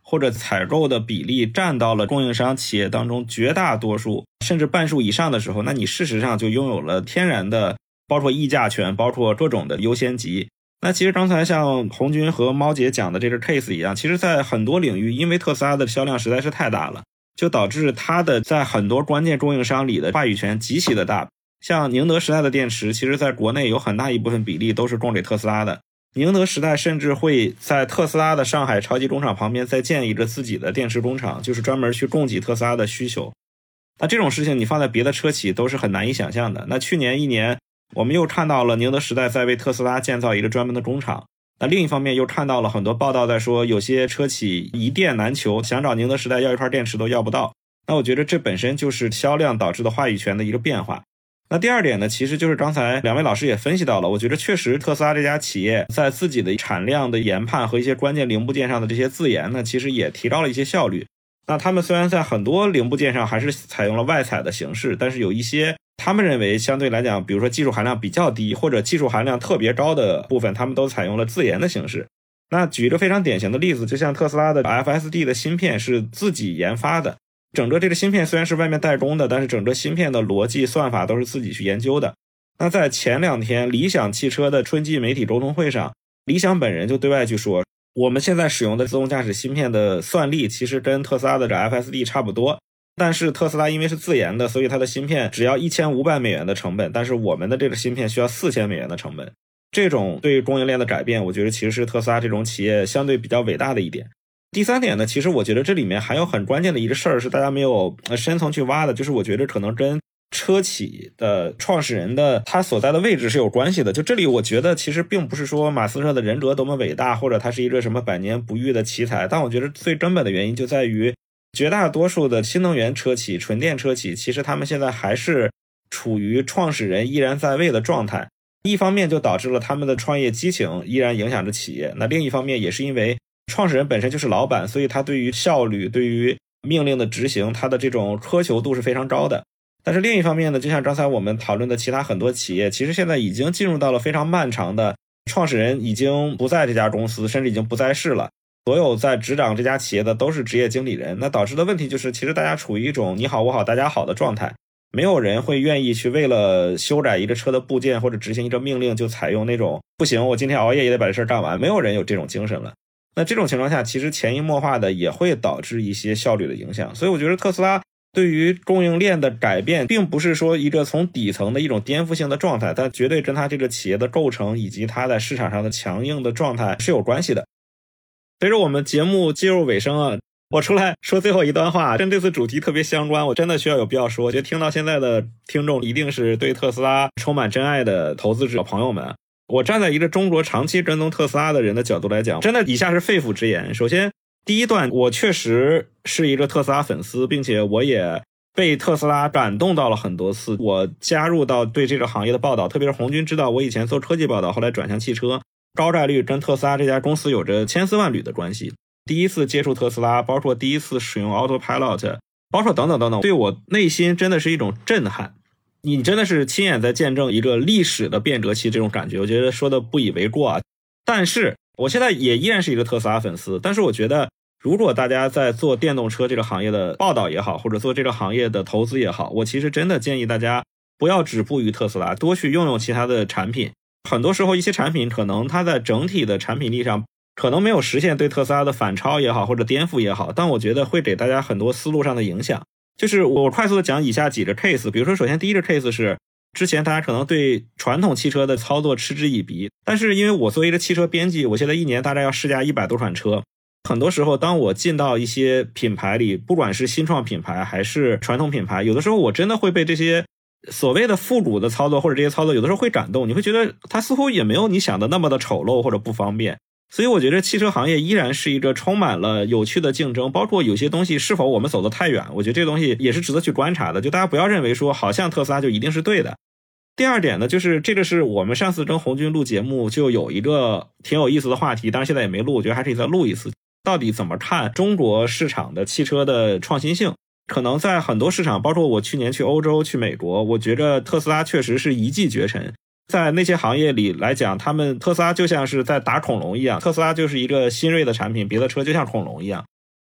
或者采购的比例占到了供应商企业当中绝大多数甚至半数以上的时候，那你事实上就拥有了天然的包括议价权，包括各种的优先级。那其实刚才像红军和猫姐讲的这个 case 一样，其实在很多领域因为特斯拉的销量实在是太大了，就导致它的在很多关键供应商里的话语权极其的大。像宁德时代的电池其实在国内有很大一部分比例都是供给特斯拉的，宁德时代甚至会在特斯拉的上海超级工厂旁边再建一个自己的电池工厂，就是专门去供给特斯拉的需求。那这种事情你放在别的车企都是很难以想象的。那去年一年我们又看到了宁德时代在为特斯拉建造一个专门的工厂，那另一方面又看到了很多报道在说有些车企一电难求，想找宁德时代要一块电池都要不到。那我觉得这本身就是销量导致的话语权的一个变化。那第二点呢，其实就是刚才两位老师也分析到了，我觉得确实特斯拉这家企业在自己的产量的研判和一些关键零部件上的这些自研呢，其实也提高了一些效率。那他们虽然在很多零部件上还是采用了外采的形式，但是有一些他们认为相对来讲比如说技术含量比较低或者技术含量特别高的部分，他们都采用了自研的形式。那举一个非常典型的例子，就像特斯拉的 FSD 的芯片是自己研发的，整个这个芯片虽然是外面代工的，但是整个芯片的逻辑算法都是自己去研究的。那在前2天理想汽车的春季媒体沟通会上，理想本人就对外去说，我们现在使用的自动驾驶芯片的算力其实跟特斯拉的这 FSD 差不多，但是特斯拉因为是自研的，所以它的芯片只要$1500的成本，但是我们的这个芯片需要$4000的成本。这种对供应链的改变，我觉得其实是特斯拉这种企业相对比较伟大的一点。第三点呢，其实我觉得这里面还有很关键的一个事儿是大家没有深层去挖的，就是我觉得可能跟车企的创始人的他所在的位置是有关系的。就这里我觉得其实并不是说马斯克的人格多么伟大，或者他是一个什么百年不遇的奇才，但我觉得最根本的原因就在于绝大多数的新能源车企、纯电车企，其实他们现在还是处于创始人依然在位的状态。一方面就导致了他们的创业激情依然影响着企业，那另一方面也是因为创始人本身就是老板，所以他对于效率、对于命令的执行，他的这种苛求度是非常高的。但是另一方面呢，就像刚才我们讨论的其他很多企业，其实现在已经进入到了非常漫长的创始人已经不在这家公司，甚至已经不在世了，所有在执掌这家企业的都是职业经理人。那导致的问题就是，其实大家处于一种你好我好大家好的状态，没有人会愿意去为了修改一个车的部件或者执行一个命令就采用那种不行我今天熬夜也得把这事干完，没有人有这种精神了。那这种情况下其实潜移默化的也会导致一些效率的影响。所以我觉得特斯拉对于供应链的改变并不是说一个从底层的一种颠覆性的状态，但绝对跟它这个企业的构成以及它在市场上的强硬的状态是有关系的。随着我们节目进入尾声啊，我出来说最后一段话，跟这次主题特别相关，我真的需要有必要说，我觉得听到现在的听众一定是对特斯拉充满真爱的投资者朋友们。我站在一个中国长期跟踪特斯拉的人的角度来讲，真的以下是肺腑之言。首先第一段，我确实是一个特斯拉粉丝，并且我也被特斯拉感动到了很多次。我加入到对这个行业的报道，特别是红军知道我以前做科技报道，后来转向汽车，高概率跟特斯拉这家公司有着千丝万缕的关系。第一次接触特斯拉，包括第一次使用 Autopilot， 包括等等等等，对我内心真的是一种震撼。你真的是亲眼在见证一个历史的变革期，这种感觉我觉得说的不以为过啊。但是我现在也依然是一个特斯拉粉丝，但是我觉得如果大家在做电动车这个行业的报道也好，或者做这个行业的投资也好，我其实真的建议大家不要止步于特斯拉，多去用用其他的产品。很多时候一些产品可能它在整体的产品力上可能没有实现对特斯拉的反超也好，或者颠覆也好，但我觉得会给大家很多思路上的影响。就是我快速的讲以下几个 case， 比如说首先第一个 case 是之前大家可能对传统汽车的操作嗤之以鼻，但是因为我作为一个汽车编辑，我现在一年大概要试驾100多款车，很多时候当我进到一些品牌里，不管是新创品牌还是传统品牌，有的时候我真的会被这些所谓的复古的操作或者这些操作有的时候会感动，你会觉得它似乎也没有你想的那么的丑陋或者不方便。所以我觉得汽车行业依然是一个充满了有趣的竞争，包括有些东西是否我们走得太远，我觉得这个东西也是值得去观察的，就大家不要认为说好像特斯拉就一定是对的。第二点呢，就是这个是我们上次跟红军录节目就有一个挺有意思的话题，当然现在也没录，我觉得还可以再录一次，到底怎么看中国市场的汽车的创新性。可能在很多市场，包括我去年去欧洲去美国，我觉得特斯拉确实是一骑绝尘。在那些行业里来讲，特斯拉就像是在打恐龙一样，特斯拉就是一个新锐的产品，别的车就像恐龙一样。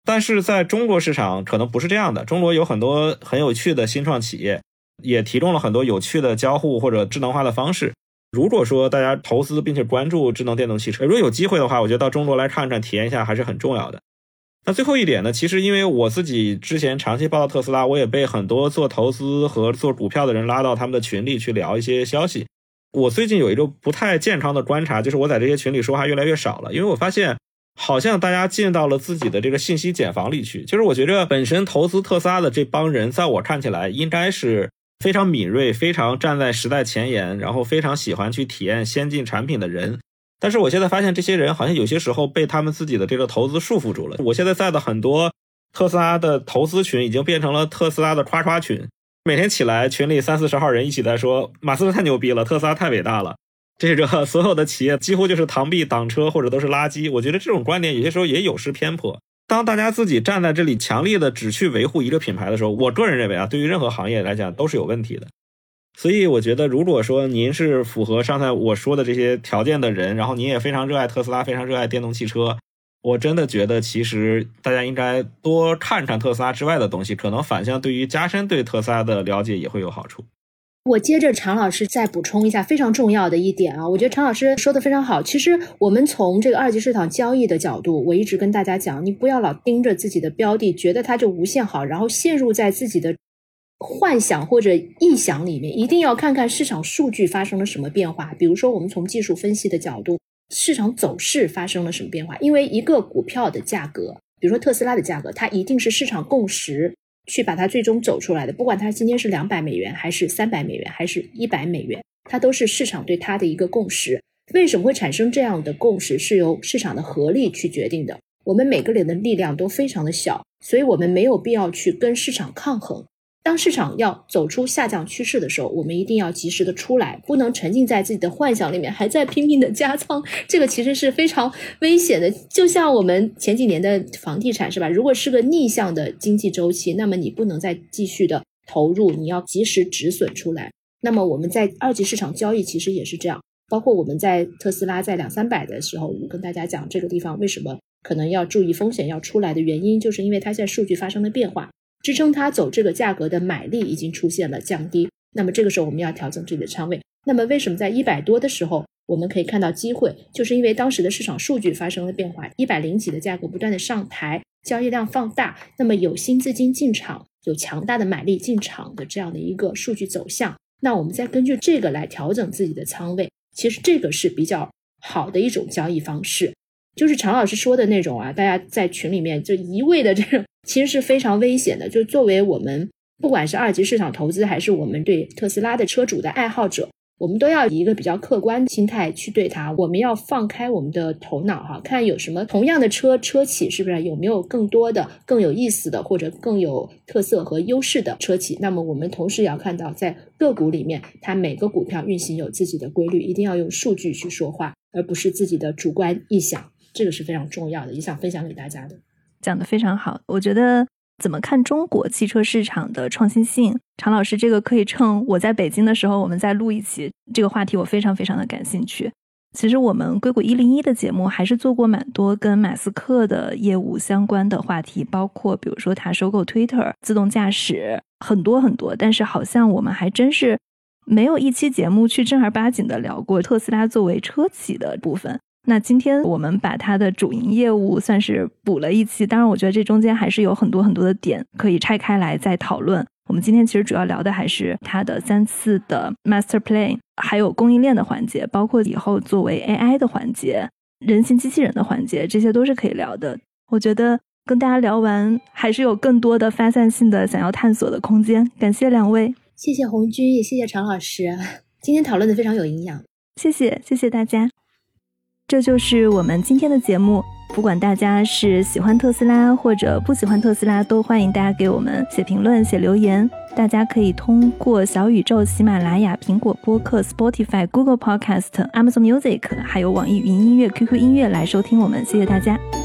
但是在中国市场可能不是这样的，中国有很多很有趣的新创企业，也提供了很多有趣的交互或者智能化的方式。如果说大家投资并且关注智能电动汽车，如果有机会的话，我觉得到中国来看看体验一下还是很重要的。那最后一点呢，其实因为我自己之前长期报道特斯拉，我也被很多做投资和做股票的人拉到他们的群里去聊一些消息。我最近有一个不太健康的观察，就是我在这些群里说话越来越少了，因为我发现好像大家进到了自己的这个信息茧房里去。就是我觉得本身投资特斯拉的这帮人，在我看起来应该是非常敏锐，非常站在时代前沿，然后非常喜欢去体验先进产品的人。但是我现在发现这些人好像有些时候被他们自己的这个投资束缚住了。我现在在的很多特斯拉的投资群已经变成了特斯拉的夸夸群，每天起来群里30-40号人一起在说马斯克太牛逼了，特斯拉太伟大了，这个所有的企业几乎就是螳臂挡车或者都是垃圾。我觉得这种观点有些时候也有失偏颇。当大家自己站在这里强烈的只去维护一个品牌的时候，我个人认为啊，对于任何行业来讲都是有问题的。所以我觉得如果说您是符合上才我说的这些条件的人，然后您也非常热爱特斯拉，非常热爱电动汽车，我真的觉得其实大家应该多看看特斯拉之外的东西，可能反向对于加深对特斯拉的了解也会有好处。 我接着常老师再补充一下非常重要的一点啊，我觉得常老师说的非常好。其实我们从这个二级市场交易的角度，我一直跟大家讲，你不要老盯着自己的标的，觉得它就无限好，然后陷入在自己的幻想或者臆想里面，一定要看看市场数据发生了什么变化。比如说我们从技术分析的角度，市场走势发生了什么变化。因为一个股票的价格，比如说特斯拉的价格，它一定是市场共识去把它最终走出来的，不管它今天是200美元还是300美元还是100美元，它都是市场对它的一个共识。为什么会产生这样的共识，是由市场的合力去决定的。我们每个人的力量都非常的小，所以我们没有必要去跟市场抗衡。当市场要走出下降趋势的时候，我们一定要及时的出来，不能沉浸在自己的幻想里面，还在拼命的加仓，这个其实是非常危险的。就像我们前几年的房地产是吧，如果是个逆向的经济周期，那么你不能再继续的投入，你要及时止损出来。那么我们在二级市场交易其实也是这样，包括我们在特斯拉在200-300的时候，我跟大家讲这个地方为什么可能要注意风险要出来的原因，就是因为它现在数据发生了变化，支撑它走这个价格的买力已经出现了降低，那么这个时候我们要调整自己的仓位。那么为什么在100多的时候我们可以看到机会，就是因为当时的市场数据发生了变化，100几的价格不断的上抬，交易量放大，那么有新资金进场，有强大的买力进场的这样的一个数据走向，那我们再根据这个来调整自己的仓位，其实这个是比较好的一种交易方式。就是常老师说的那种啊，大家在群里面就一味的这种，其实是非常危险的。就作为我们不管是二级市场投资，还是我们对特斯拉的车主的爱好者，我们都要以一个比较客观的心态去对它。我们要放开我们的头脑哈，看有什么同样的车企是不是有没有更多的更有意思的或者更有特色和优势的车企。那么我们同时也要看到在个股里面，它每个股票运行有自己的规律，一定要用数据去说话，而不是自己的主观臆想，这个是非常重要的，也想分享给大家的。 讲得非常好。我觉得怎么看中国汽车市场的创新性，常老师这个可以趁我在北京的时候我们再录一期，这个话题我非常非常的感兴趣。其实我们硅谷101的节目还是做过蛮多跟马斯克的业务相关的话题，包括比如说他收购 Twitter、 自动驾驶，很多很多，但是好像我们还真是没有一期节目去正儿八经的聊过特斯拉作为车企的部分。那今天我们把它的主营业务算是补了一期，当然我觉得这中间还是有很多很多的点可以拆开来再讨论。我们今天其实主要聊的还是它的3次的 Master Plan， 还有供应链的环节，包括以后作为 AI 的环节、人形机器人的环节，这些都是可以聊的。我觉得跟大家聊完还是有更多的发散性的想要探索的空间。感谢两位。 谢谢红军，也谢谢常老师，今天讨论的非常有营养。 谢谢大家。这就是我们今天的节目，不管大家是喜欢特斯拉或者不喜欢特斯拉，都欢迎大家给我们写评论写留言。大家可以通过小宇宙、喜马拉雅、苹果播客、Spotify、 Google Podcast、 Amazon Music 还有网易云音乐、QQ 音乐来收听我们。谢谢大家。